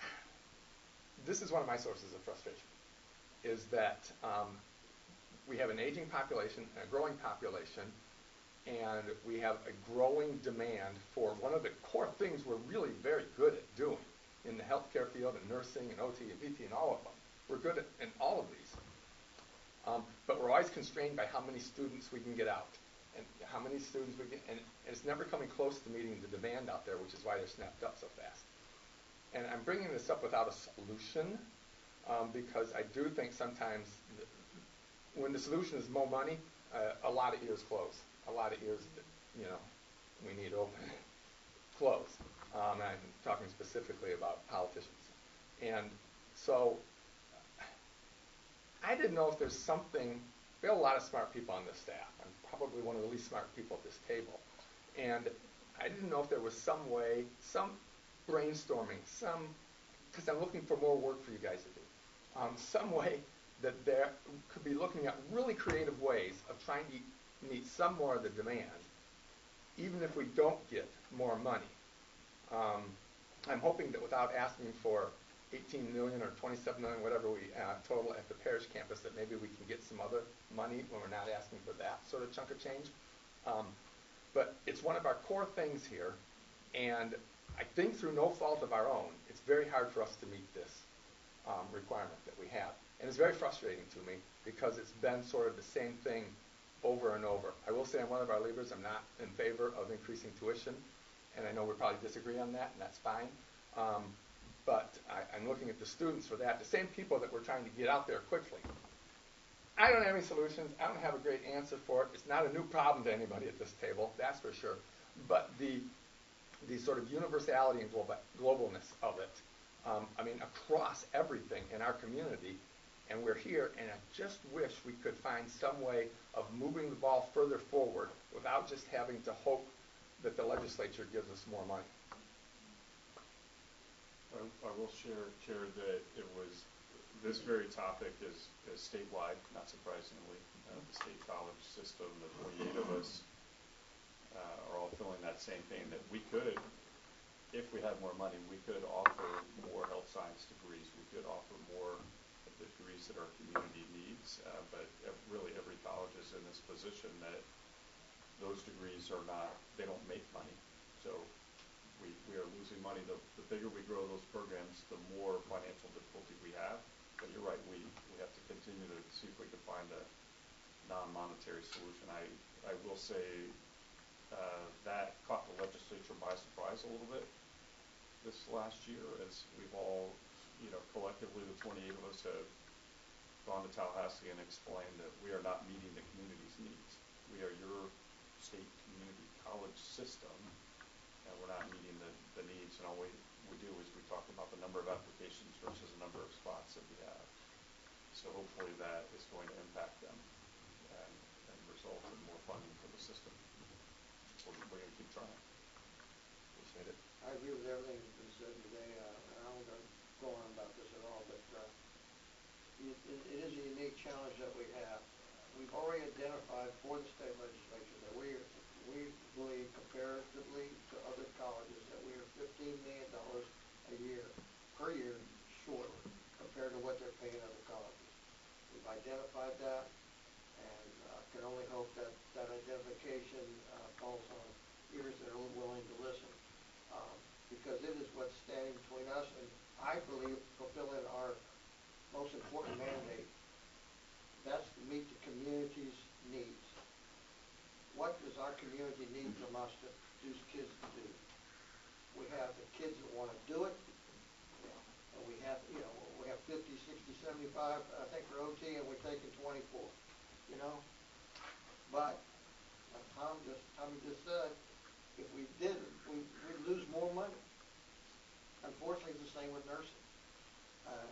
this is one of my sources of frustration, is that um, we have an aging population and a growing population, and we have a growing demand for one of the core things we're really very good at doing in the healthcare field and nursing and O T and P T and all of them. We're good at in all of these. Um, but we're always constrained by how many students we can get out and how many students we get, and it's never coming close to meeting the demand out there, which is why they're snapped up so fast. And I'm bringing this up without a solution um, because I do think sometimes th- when the solution is more money, uh, a lot of ears close. A lot of ears that, you know, we need open, close. Um, and I'm talking specifically about politicians. And so I didn't know if there's something, we have a lot of smart people on this staff. I'm probably one of the least smart people at this table. And I didn't know if there was some way, some brainstorming, some, because I'm looking for more work for you guys to do, um, some way that there could be looking at really creative ways of trying to meet some more of the demand, even if we don't get more money. Um, I'm hoping that without asking for eighteen million or twenty-seven million, whatever we uh, total at the parish campus, that maybe we can get some other money when we're not asking for that sort of chunk of change. Um, but it's one of our core things here, and I think through no fault of our own, it's very hard for us to meet this um, requirement that we have. And it's very frustrating to me because it's been sort of the same thing over and over. I will say I'm one of our leaders. I'm not in favor of increasing tuition, and I know we probably disagree on that, and that's fine. Um, but I, I'm looking at the students for that, the same people that we're trying to get out there quickly. I don't have any solutions. I don't have a great answer for it. It's not a new problem to anybody at this table, that's for sure. But the the sort of universality and global, globalness of it, um, I mean, across everything in our community. And we're here, and I just wish we could find some way of moving the ball further forward without just having to hope that the legislature gives us more money. I, I will share, Chair, that it was, this very topic is, is statewide, not surprisingly. Uh, the state college system, the twenty-eight of us uh, are all feeling that same pain, that we could, if we had more money, we could offer more health science degrees. We could offer more of the degrees that our community needs. Uh, but ev- really every college is in this position that those degrees are not, they don't make money. So we, we are losing money. The, the bigger we grow those programs, the more financial difficulty we have. But you're right, we, we have to continue to see if we can find a non-monetary solution. I, I will say uh, that caught the legislature by surprise a little bit this last year, as we've all, you know, collectively, the twenty-eight of us have gone to Tallahassee and explained that we are not meeting the community's needs. We are your state community college system, and we're not meeting the, the needs. And all we, we do is we talk about the number of applications versus the number of spots that we have. So hopefully that is going to impact them and, and result in more funding for the system. We're, we're going to keep trying. Appreciate it. I agree with everything that's been said today. Uh, and I don't go on about this at all, but uh, it, it, it is a unique challenge that we have. We've already identified for the state legislature that we are, we believe comparatively to other colleges that we are fifteen million dollars a year, per year, short compared to what they're paying other colleges. We've identified that, and uh, can only hope that that identification uh, falls on ears that are willing to listen. Um, because it is what's standing between us and, I believe, fulfilling our most important mandate. That's to meet the community's needs. What does our community need from us to produce kids to do? We have the kids that want to do it, and we have, you know, we have fifty, sixty, seventy-five, I think, for O T, and we're taking twenty-four, you know? But, like Tom just, Tommy just said, if we didn't, we, we'd lose more money. Unfortunately, it's the same with nursing. Uh,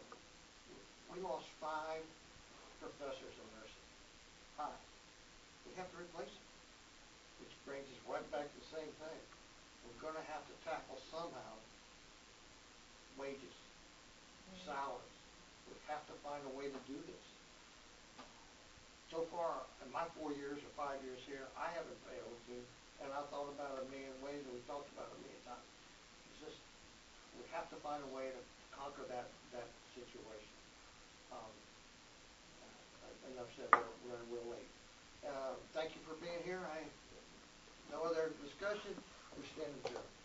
we lost five professors in nursing. Five. We have to replace them, which brings us right back to the same thing. We're going to have to tackle somehow wages, salaries. We have to find a way to do this. So far, in my four years or five years here, I haven't been able to, and I thought about it a million ways, and we talked about it a million times. It's just, we have to find a way to conquer that, that situation. Um, uh, enough said, we're, we're running real late. Uh, thank you for being here. I, no other discussion. We stand adjourned.